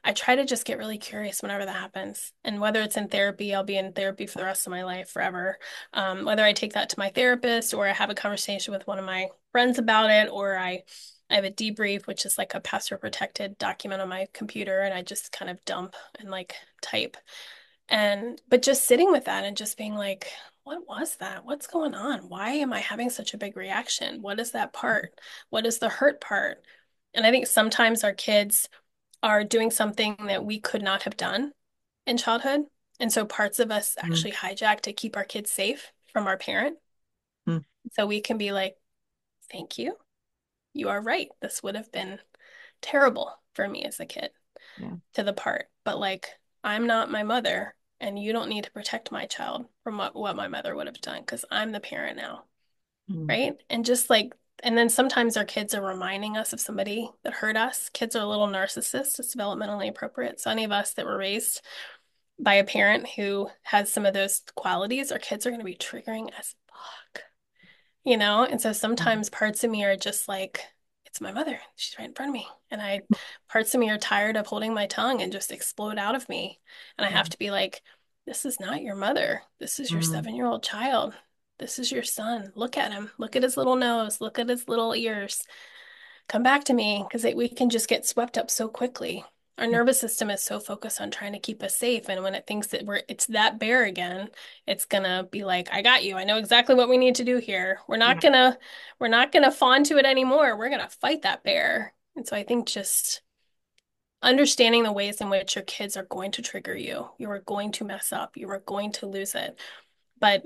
I try to just get really curious whenever that happens. And whether it's in therapy, I'll be in therapy for the rest of my life, forever. Um, whether I take that to my therapist or I have a conversation with one of my friends about it, or I I have a debrief, which is like a password protected document on my computer, and I just kind of dump and like type. And but just sitting with that and just being like, what was that? What's going on? Why am I having such a big reaction? What is that part? What is the hurt part? And I think sometimes our kids are doing something that we could not have done in childhood. And so parts of us Mm, actually hijack to keep our kids safe from our parent. mm, So we can be like, thank you. You are right. This would have been terrible for me as a kid yeah. to the part. But like, I'm not my mother, and you don't need to protect my child from what, what my mother would have done because I'm the parent now. Mm, Right. And just like, and then sometimes our kids are reminding us of somebody that hurt us. Kids are a little narcissists. It's developmentally appropriate. So any of us that were raised by a parent who has some of those qualities, our kids are going to be triggering as fuck, you know? And so mm, sometimes parts of me are just like, it's my mother. She's right in front of me. And I, parts of me are tired of holding my tongue and just explode out of me. And I yeah. have to be like, this is not your mother. This is your Mm, seven-year-old child. This is your son. Look at him. Look at his little nose. Look at his little ears. Come back to me because we can just get swept up so quickly. Our yeah. nervous system is so focused on trying to keep us safe, and when it thinks that we're it's that bear again, it's gonna be like, "I got you. I know exactly what we need to do here. We're not Yeah. gonna we're not gonna fawn to it anymore. We're gonna fight that bear." And so I think just understanding the ways in which your kids are going to trigger you, you are going to mess up, you are going to lose it. But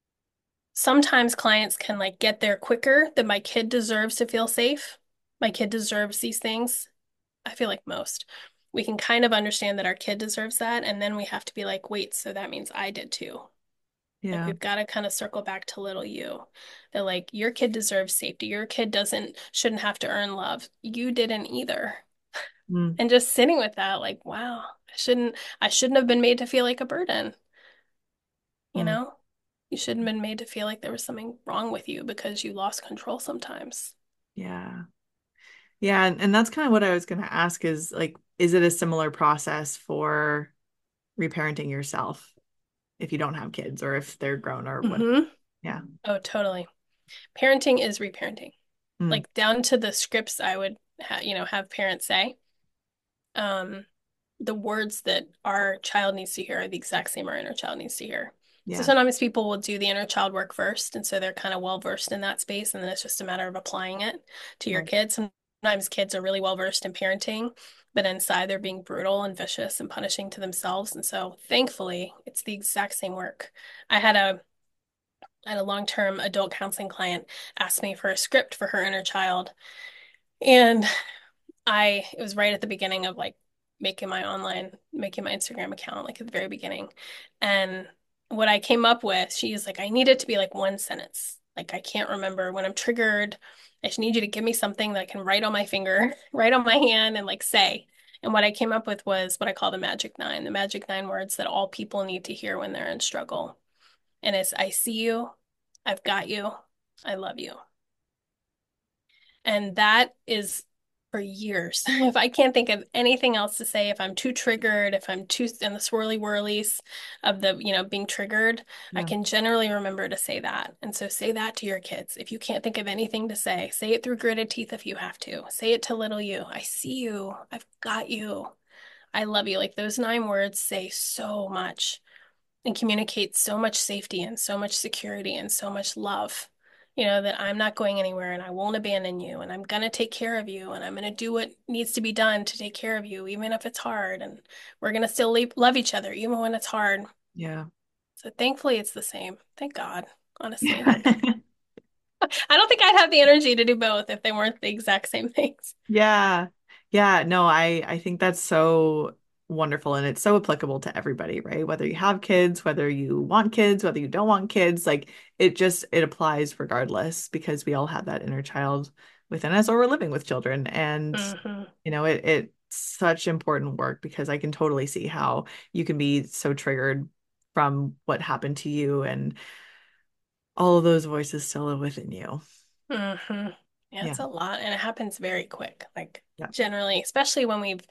sometimes clients can like get there quicker than my kid deserves to feel safe. My kid deserves these things. I feel like most. We can kind of understand that our kid deserves that, and then we have to be like, wait, so that means I did too. Like Yeah. we've got to kind of circle back to little you. That like your kid deserves safety. Your kid doesn't shouldn't have to earn love. You didn't either. Mm, And just sitting with that, like, wow, I shouldn't I shouldn't have been made to feel like a burden, you mm, know? You shouldn't have been made to feel like there was something wrong with you because you lost control sometimes. yeah. Yeah. And, and that's kind of what I was going to ask is like, is it a similar process for reparenting yourself if you don't have kids or if they're grown or what? Mm-hmm. Yeah. Oh, totally. Parenting is reparenting. Mm, Like down to the scripts I would ha you know have parents say. Um, the words that our child needs to hear are the exact same our inner child needs to hear. So yeah. sometimes people will do the inner child work first, and so they're kind of well versed in that space, and then it's just a matter of applying it to your Right. kids. Sometimes kids are really well versed in parenting, but inside they're being brutal and vicious and punishing to themselves. And so thankfully, it's the exact same work. I had a I had a long-term adult counseling client ask me for a script for her inner child. And I, it was right at the beginning of like making my online, making my Instagram account, like at the very beginning. And what I came up with, she's like, I need it to be like one sentence. Like, I can't remember when I'm triggered. I just need you to give me something that I can write on my finger, write on my hand, and like say. And what I came up with was what I call the magic nine, the magic nine words that all people need to hear when they're in struggle. And it's, I see you, I've got you, I love you. And that is for years. If I can't think of anything else to say, if I'm too triggered, if I'm too in the swirly whirlies of the, you know, being triggered, I Yeah. can generally remember to say that. And so say that to your kids. If you can't think of anything to say, say it through gritted teeth if you have to. Say it to little you. I see you. I've got you. I love you. Like those nine words say so much and communicate so much safety and so much security and so much love. You know, that I'm not going anywhere and I won't abandon you and I'm going to take care of you and I'm going to do what needs to be done to take care of you, even if it's hard. And we're going to still le love each other, even when it's hard. Yeah. So thankfully, it's the same. Thank God, honestly. Yeah. I don't think I'd have the energy to do both if they weren't the exact same things. Yeah. Yeah. No, I I think that's so wonderful and it's so applicable to everybody, right? Whether you have kids, whether you want kids, whether you don't want kids, like it just it applies regardless because we all have that inner child within us or we're living with children. And Hmm. you know, it it's such important work because I can totally see how you can be so triggered from what happened to you and all of those voices still live within you. Hmm. Yeah, Yeah. it's a lot and it happens very quick. Like Yeah. generally, especially when we've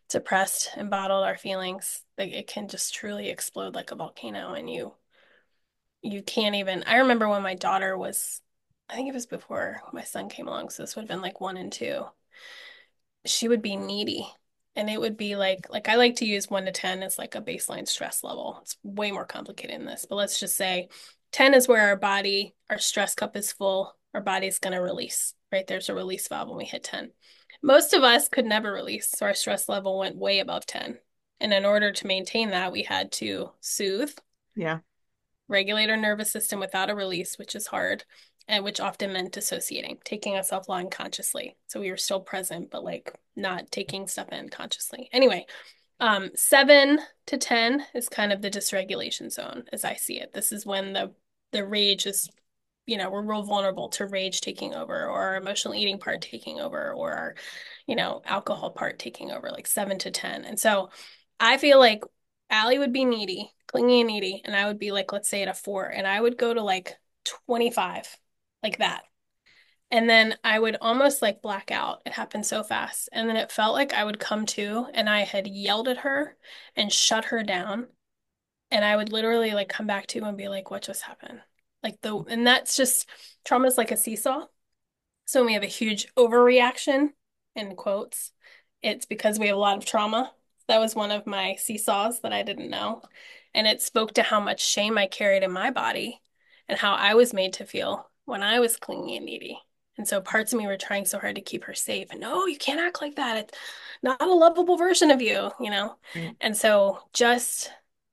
suppressed and bottled our feelings, like it can just truly explode like a volcano and you you can't even. I remember when my daughter was, I think it was before my son came along, so this would have been like one and two. She would be needy. And it would be like, like I like to use one to ten as like a baseline stress level. It's way more complicated than this, but let's just say ten is where our body, our stress cup is full. Our body's going to release, right? There's a release valve when we hit ten. Most of us could never release, so our stress level went way above ten. And in order to maintain that, we had to soothe, Yeah. regulate our nervous system without a release, which is hard, and which often meant dissociating, taking us offline consciously. So we were still present, but like not taking stuff in consciously. Anyway, um, seven to ten is kind of the dysregulation zone as I see it. This is when the the rage is, you know, we're real vulnerable to rage taking over or our emotional eating part taking over or our, you know, alcohol part taking over, like seven to ten. And so I feel like Allie would be needy, clingy and needy, and I would be like, let's say at a four, and I would go to like twenty-five, like that. And then I would almost like black out. It happened so fast. And then it felt like I would come to and I had yelled at her and shut her down. And I would literally like come back to and be like, what just happened? Like the, and that's just trauma is like a seesaw. So when we have a huge overreaction, in quotes, it's because we have a lot of trauma. That was one of my seesaws that I didn't know. And it spoke to how much shame I carried in my body and how I was made to feel when I was clingy and needy. And so parts of me were trying so hard to keep her safe. And no, you can't act like that. It's not a lovable version of you, you know? Right. And so just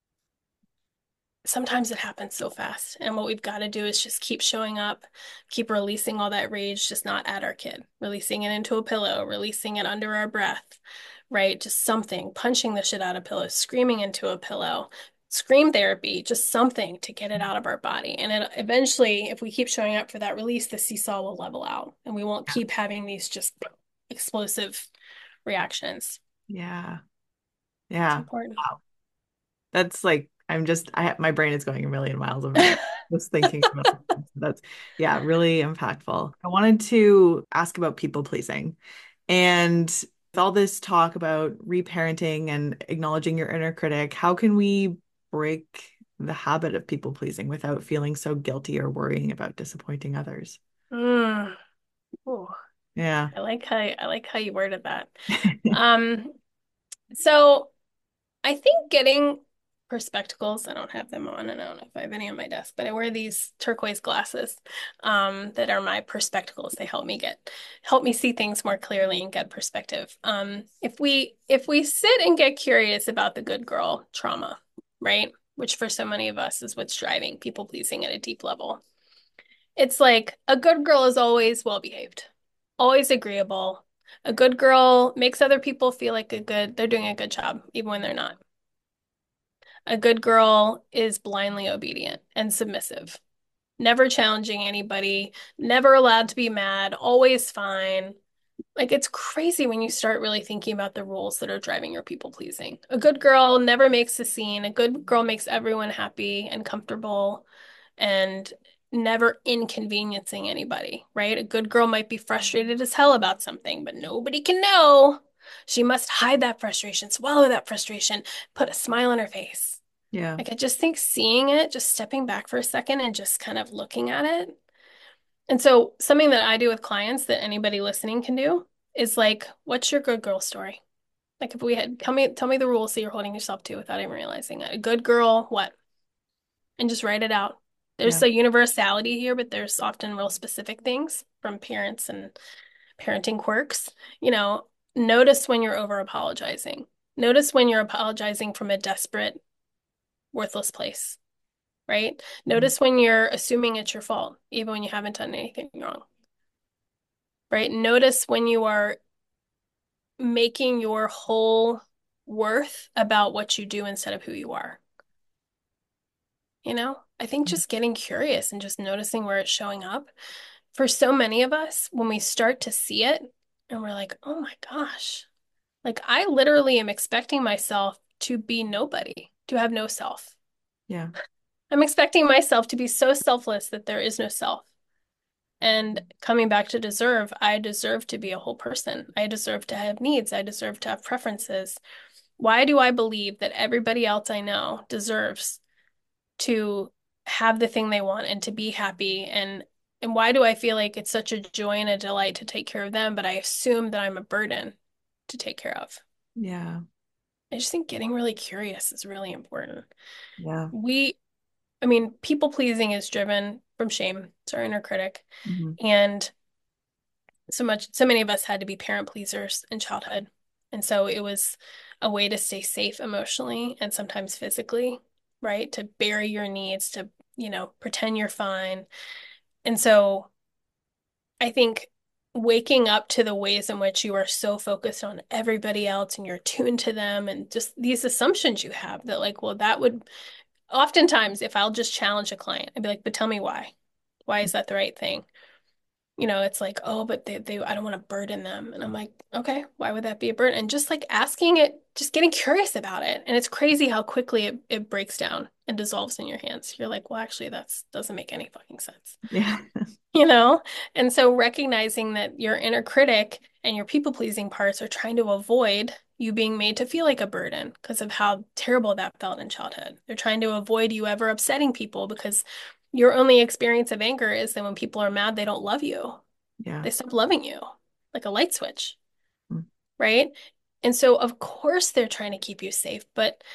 sometimes it happens so fast. And what we've got to do is just keep showing up, keep releasing all that rage, just not at our kid, releasing it into a pillow, releasing it under our breath, right? Just something, punching the shit out of pillows, screaming into a pillow, scream therapy, just something to get it out of our body. And it, eventually, if we keep showing up for that release, the seesaw will level out and we won't keep having these just explosive reactions. Yeah. It's Yeah. important. Wow. That's like, I'm just, I my brain is going a million miles over here. Just thinking about that. That's, yeah, really impactful. I wanted to ask about people pleasing. And with all this talk about reparenting and acknowledging your inner critic, how can we break the habit of people pleasing without feeling so guilty or worrying about disappointing others? Mm. Ooh, Yeah. I like how I like how you worded that. Um, so I think getting perspectacles, I don't have them on, and I don't know if I have any on my desk, but I wear these turquoise glasses um, that are my perspectacles. They help me get help me see things more clearly and get perspective. Um, if we if we sit and get curious about the good girl trauma, right? Which for so many of us is what's driving people pleasing at a deep level. It's like a good girl is always well behaved, always agreeable. A good girl makes other people feel like a good, they're doing a good job, even when they're not. A good girl is blindly obedient and submissive, never challenging anybody, never allowed to be mad, always fine. Like it's crazy when you start really thinking about the rules that are driving your people pleasing. A good girl never makes a scene. A good girl makes everyone happy and comfortable and never inconveniencing anybody, right? A good girl might be frustrated as hell about something, but nobody can know. She must hide that frustration, swallow that frustration, put a smile on her face. Yeah. Like I just think seeing it, just stepping back for a second and just kind of looking at it. And so something that I do with clients that anybody listening can do is like, what's your good girl story? Like if we had tell me tell me the rules that you're holding yourself to without even realizing it. A good girl, what? And just write it out. There's Yeah. a universality here, but there's often real specific things from parents and parenting quirks. You know, notice when you're over apologizing. Notice when you're apologizing from a desperate, worthless place, right? Notice when you're assuming it's your fault, even when you haven't done anything wrong, right? Notice when you are making your whole worth about what you do instead of who you are. You know, I think just getting curious and just noticing where it's showing up. For so many of us, when we start to see it and we're like, oh my gosh, like I literally am expecting myself to be nobody, to have no self. Yeah. I'm expecting myself to be so selfless that there is no self. And coming back to deserve, I deserve to be a whole person. I deserve to have needs. I deserve to have preferences. Why do I believe that everybody else I know deserves to have the thing they want and to be happy? And and why do I feel like it's such a joy and a delight to take care of them, but I assume that I'm a burden to take care of? Yeah. I just think getting really curious is really important. Yeah. We, I mean, people pleasing is driven from shame. It's our inner critic. Hmm. And so much, so many of us had to be parent pleasers in childhood. And so it was a way to stay safe emotionally and sometimes physically, right? To bury your needs, to, you know, pretend you're fine. And so I think waking up to the ways in which you are so focused on everybody else and you're tuned to them and just these assumptions you have that, like, well, that would oftentimes, if I'll just challenge a client, I'd be like, but tell me why. Why is that the right thing? You know, it's like, oh, but they, they, I don't want to burden them. And I'm like, okay, why would that be a burden? And just like asking it, just getting curious about it. And it's crazy how quickly it, it breaks down and dissolves in your hands. You're like, well, actually, that's doesn't make any fucking sense. Yeah. You know? And so recognizing that your inner critic and your people-pleasing parts are trying to avoid you being made to feel like a burden because of how terrible that felt in childhood. They're trying to avoid you ever upsetting people because your only experience of anger is that when people are mad, they don't love you. Yeah. They stop loving you like a light switch, Mm. right? And so, of course, they're trying to keep you safe, but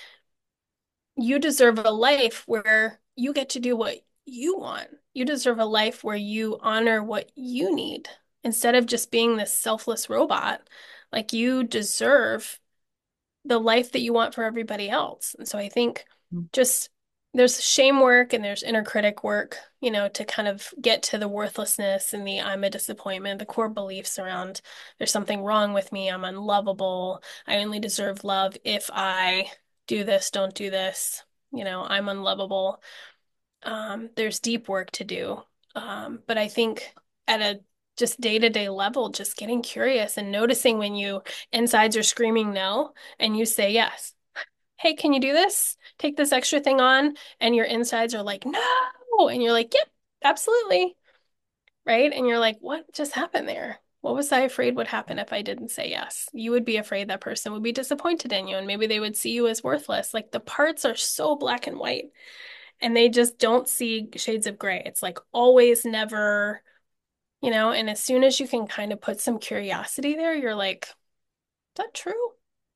you deserve a life where you get to do what you want. You deserve a life where you honor what you need instead of just being this selfless robot. Like you deserve the life that you want for everybody else. And so I think Mm. just there's shame work and there's inner critic work, you know, to kind of get to the worthlessness and the I'm a disappointment, the core beliefs around there's something wrong with me, I'm unlovable, I only deserve love if I do this, don't do this, you know, I'm unlovable. Um, there's deep work to do. Um, but I think at a just day-to-day level, just getting curious and noticing when you insides are screaming no and you say yes. Hey, can you do this? Take this extra thing on. And your insides are like, no. And you're like, yep, absolutely. Right. And you're like, what just happened there? What was I afraid would happen if I didn't say yes? You would be afraid that person would be disappointed in you and maybe they would see you as worthless. Like the parts are so black and white and they just don't see shades of gray. It's like always, never, you know, and as soon as you can kind of put some curiosity there, you're like, is that true?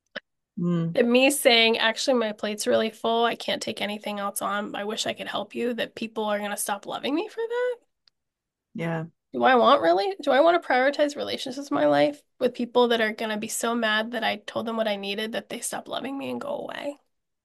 Mm. That me saying, actually, my plate's really full, I can't take anything else on, I wish I could help you, that people are going to stop loving me for that? Yeah. Do I want really, do I want to prioritize relationships in my life with people that are going to be so mad that I told them what I needed that they stop loving me and go away?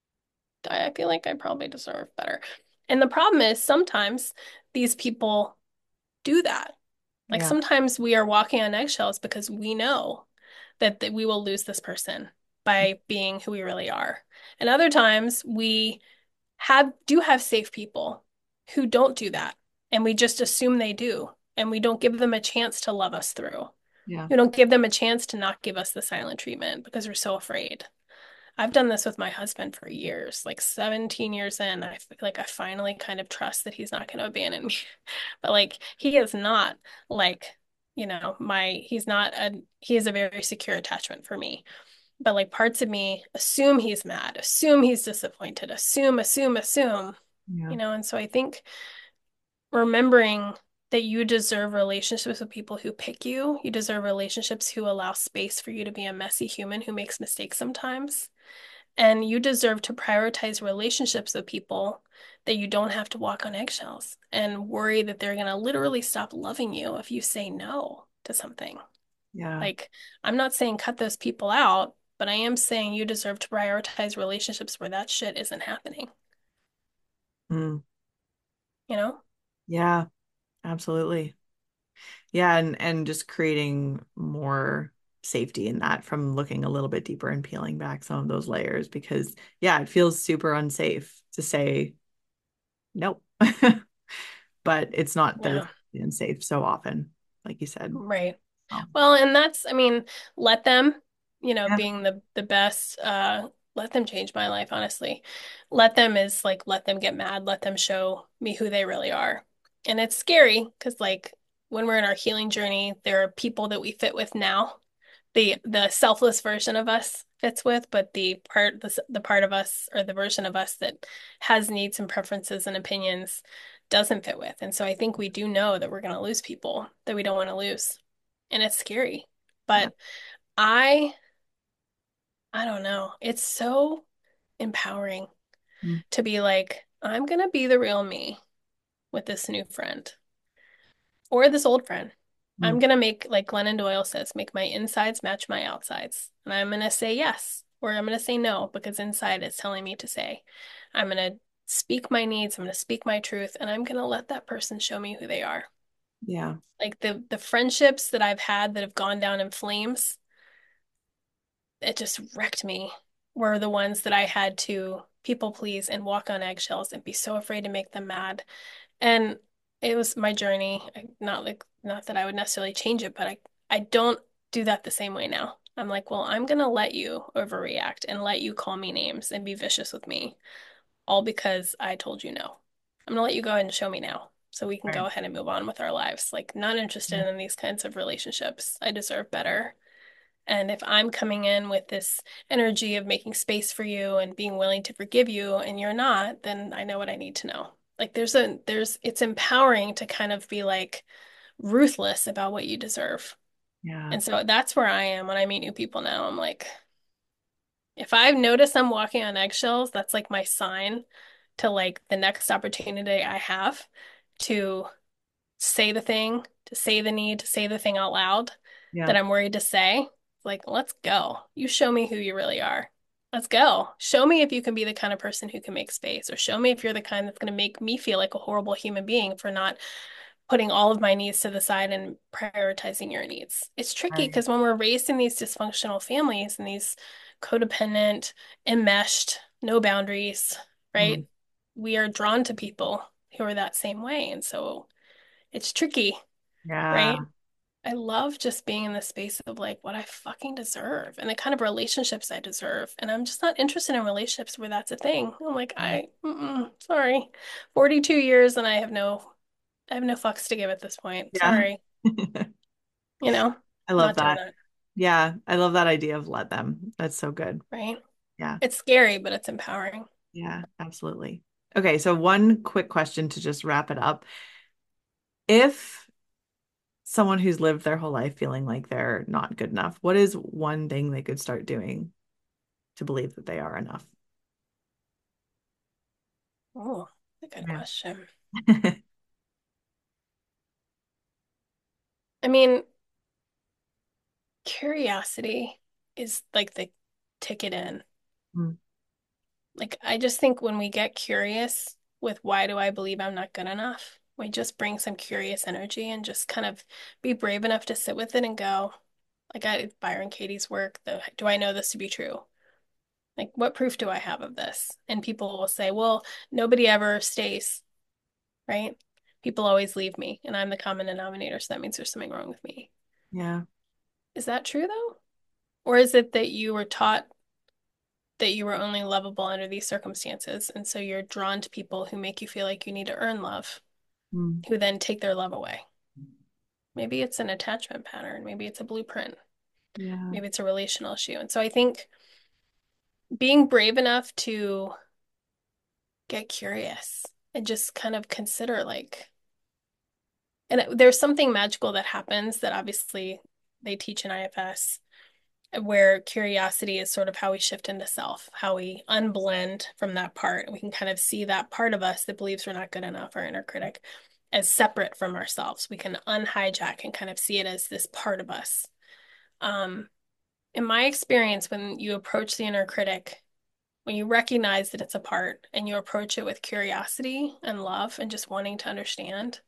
I feel like I probably deserve better. And the problem is sometimes these people do that. Like Yeah. sometimes we are walking on eggshells because we know that, that we will lose this person by being who we really are. And other times we have do have safe people who don't do that. And we just assume they do. And we don't give them a chance to love us through. Yeah. We don't give them a chance to not give us the silent treatment because we're so afraid. I've done this with my husband for years, like seventeen years in. I feel like I finally kind of trust that he's not going to abandon me. But like he is not like, you know, my he's not a he is a very secure attachment for me. But like parts of me assume he's mad, assume he's disappointed, assume, assume, assume, Yeah. you know, and so I think remembering that you deserve relationships with people who pick you, you deserve relationships who allow space for you to be a messy human who makes mistakes sometimes. And you deserve to prioritize relationships with people that you don't have to walk on eggshells and worry that they're going to literally stop loving you if you say no to something. Yeah. Like, I'm not saying cut those people out, but I am saying you deserve to prioritize relationships where that shit isn't happening, Mm. you know? Yeah. Absolutely. Yeah, and and just creating more safety in that from looking a little bit deeper and peeling back some of those layers because yeah, it feels super unsafe to say nope. But it's not that Yeah, it's unsafe so often, like you said. right. Oh. Well, and that's, I mean, let them, you know, Yeah. being the the best, uh, let them change my life, honestly. Let them is like let them get mad, let them show me who they really are. And it's scary because like when we're in our healing journey, there are people that we fit with now. The the selfless version of us fits with, but the part the, the part of us or the version of us that has needs and preferences and opinions doesn't fit with. And so I think we do know that we're going to lose people that we don't want to lose. And it's scary. Yeah. But I I don't know. It's so empowering Mm. to be like, I'm going to be the real me with this new friend or this old friend. I'm Mm. gonna make, like Glennon Doyle says, make my insides match my outsides. And I'm gonna say yes, or I'm gonna say no, because inside it's telling me to say. I'm gonna speak my needs, I'm gonna speak my truth, and I'm gonna let that person show me who they are. Yeah. Like the the friendships that I've had that have gone down in flames, it just wrecked me, were the ones that I had to people please and walk on eggshells and be so afraid to make them mad. And it was my journey. Not like not that I would necessarily change it, but I I don't do that the same way now. I'm like, well, I'm gonna let you overreact and let you call me names and be vicious with me, all because I told you no. I'm gonna let you go ahead and show me now, so we can Right. go ahead and move on with our lives. Like, not Yeah. interested in these kinds of relationships. I deserve better. And if I'm coming in with this energy of making space for you and being willing to forgive you and you're not, then I know what I need to know. Like there's a there's it's empowering to kind of be like ruthless about what you deserve. Yeah. And so that's where I am when I meet new people now. I'm like, if I've noticed I'm walking on eggshells, that's like my sign to like the next opportunity I have to say the thing, to say the need, to say the thing out loud Yeah. that I'm worried to say. Like, let's go. You show me who you really are. Let's go. Show me if you can be the kind of person who can make space, or show me if you're the kind that's going to make me feel like a horrible human being for not putting all of my needs to the side and prioritizing your needs. It's tricky Right. because when we're raised in these dysfunctional families and these codependent, enmeshed, no boundaries, Mm. right? We are drawn to people who are that same way. And so it's tricky, Yeah. right? I love just being in the space of like what I fucking deserve and the kind of relationships I deserve. And I'm just not interested in relationships where that's a thing. I'm like, Mm. I, mm-mm, sorry, forty-two years and I have no, I have no fucks to give at this point. Yeah. Sorry, you know, I love not doing that. that, Yeah. I love that idea of let them. That's so good. right? Yeah. It's scary, but it's empowering. Yeah. Absolutely. Okay. So, one quick question to just wrap it up. If someone who's lived their whole life feeling like they're not good enough, what is one thing they could start doing to believe that they are enough? Oh, that's a good Yeah. question. I mean, curiosity is like the ticket in. Mm. Like, I just think when we get curious with why do I believe I'm not good enough, we just bring some curious energy and just kind of be brave enough to sit with it and go, like I Byron Katie's work, the do I know this to be true? Like, what proof do I have of this? And people will say, well, nobody ever stays, right? People always leave me, and I'm the common denominator, so that means there's something wrong with me. Yeah. Is that true though? Or is it that you were taught that you were only lovable under these circumstances. And so you're drawn to people who make you feel like you need to earn love, Mm. who then take their love away. Maybe it's an attachment pattern. Maybe it's a blueprint. Yeah. Maybe it's a relational issue. And so I think being brave enough to get curious and just kind of consider like, and there's something magical that happens that obviously they teach in I F S where curiosity is sort of how we shift into self, how we unblend from that part. And we can kind of see that part of us that believes we're not good enough, our inner critic, as separate from ourselves. We can unhijack and kind of see it as this part of us. Um, in my experience, when you approach the inner critic, when you recognize that it's a part and you approach it with curiosity and love and just wanting to understand,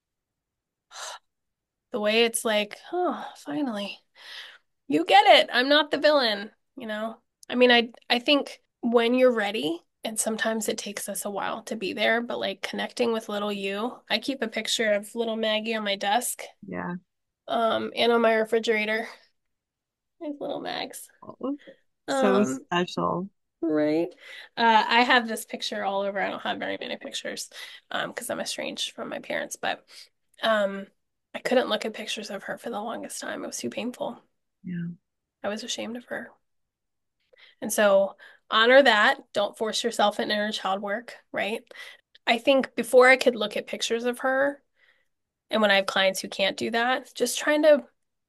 the way it's like, oh, finally, you get it. I'm not the villain, you know? I mean, I I think when you're ready, and sometimes it takes us a while to be there, but like connecting with little you, I keep a picture of little Maggie on my desk, Yeah. um, and on my refrigerator. There's little Mags. Oh, so Um, special. right. Uh, I have this picture all over. I don't have very many pictures, um, because I'm estranged from my parents, but um I couldn't look at pictures of her for the longest time. It was too painful. Yeah. I was ashamed of her. And so honor that. Don't force yourself into inner child work, right? I think before I could look at pictures of her, and when I have clients who can't do that, just trying to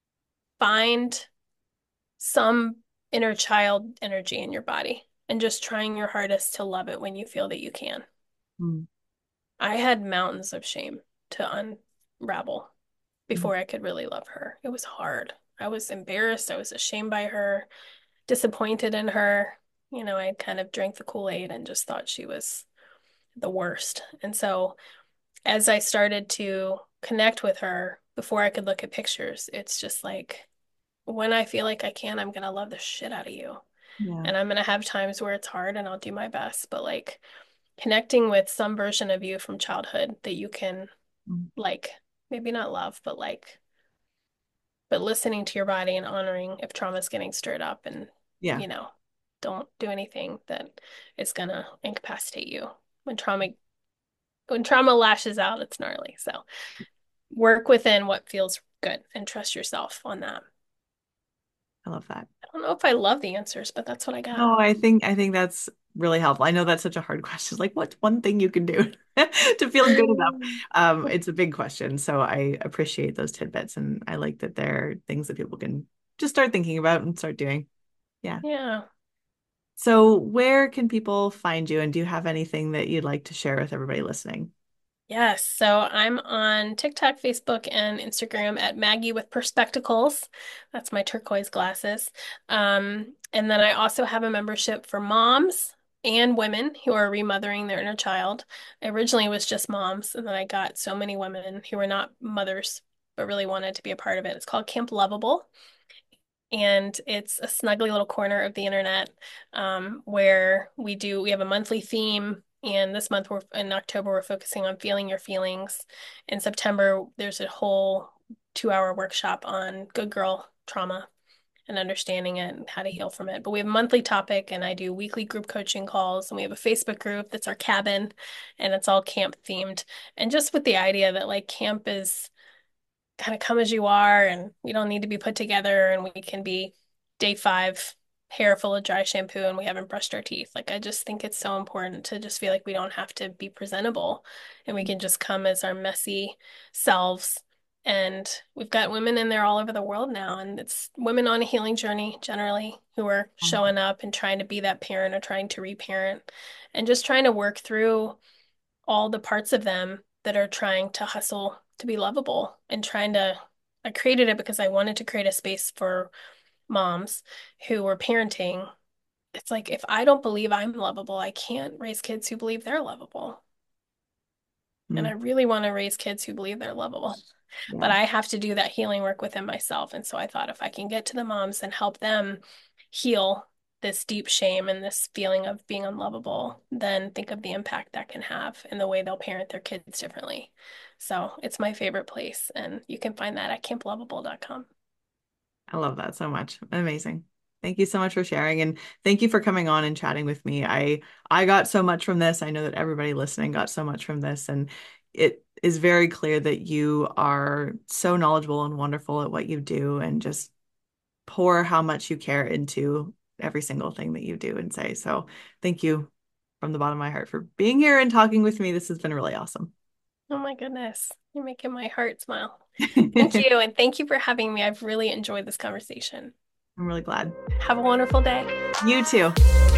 find some inner child energy in your body and just trying your hardest to love it when you feel that you can. Mm. I had mountains of shame to unravel Mm. before I could really love her. It was hard. I was embarrassed. I was ashamed by her, disappointed in her. You know, I kind of drank the Kool-Aid and just thought she was the worst. And so as I started to connect with her before I could look at pictures, it's just like, when I feel like I can, I'm gonna love the shit out of you. Yeah. And I'm gonna have times where it's hard and I'll do my best. But like connecting with some version of you from childhood that you can Mm. like, maybe not love, but like, but listening to your body and honoring if trauma's getting stirred up and, Yeah. you know, don't do anything that is gonna incapacitate you. When trauma when trauma lashes out, it's gnarly. So work within what feels good and trust yourself on that. I love that. I don't know if I love the answers, but that's what I got. No, I think I think that's really helpful. I know that's such a hard question. Like, what's one thing you can do to feel good enough? Um, it's a big question. So I appreciate those tidbits, and I like that there are things that people can just start thinking about and start doing. Yeah. Yeah. So where can people find you, and do you have anything that you'd like to share with everybody listening? Yes. So I'm on TikTok, Facebook, and Instagram at Maggie with Perspectacles. That's my turquoise glasses. Um, and then I also have a membership for moms and women who are remothering their inner child. I originally was just moms, and then I got so many women who were not mothers, but really wanted to be a part of it. It's called Camp Lovable. And it's a snuggly little corner of the internet um, where we do, we have a monthly theme. And this month, we're in October, we're focusing on feeling your feelings. In September, there's a whole two hour workshop on good girl trauma and understanding it and how to heal from it. But we have a monthly topic, and I do weekly group coaching calls. And we have a Facebook group that's our cabin, and it's all camp themed. And just with the idea that like camp is kind of come as you are and we don't need to be put together and we can be day five hair full of dry shampoo and we haven't brushed our teeth. Like I just think it's so important to just feel like we don't have to be presentable and we can just come as our messy selves. And we've got women in there all over the world now, and it's women on a healing journey generally who are showing up and trying to be that parent or trying to reparent and just trying to work through all the parts of them that are trying to hustle to be lovable and trying to I created it because I wanted to create a space for moms who were parenting. It's like if I don't believe I'm lovable, I can't raise kids who believe they're lovable. And I Mm. really want to raise kids who believe they're lovable. But Yeah. I have to do that healing work within myself. And so I thought if I can get to the moms and help them heal this deep shame and this feeling of being unlovable, then think of the impact that can have in the way they'll parent their kids differently. So it's my favorite place. And you can find that at camp lovable dot com. I love that so much. Amazing. Thank you so much for sharing, and thank you for coming on and chatting with me. I I got so much from this. I know that everybody listening got so much from this, and it is very clear that you are so knowledgeable and wonderful at what you do, and just pour how much you care into every single thing that you do and say. So thank you from the bottom of my heart for being here and talking with me. This has been really awesome. Oh my goodness. You're making my heart smile. Thank I'm you. And thank you for having me. I've really enjoyed this conversation. really glad. Have a wonderful day. You too.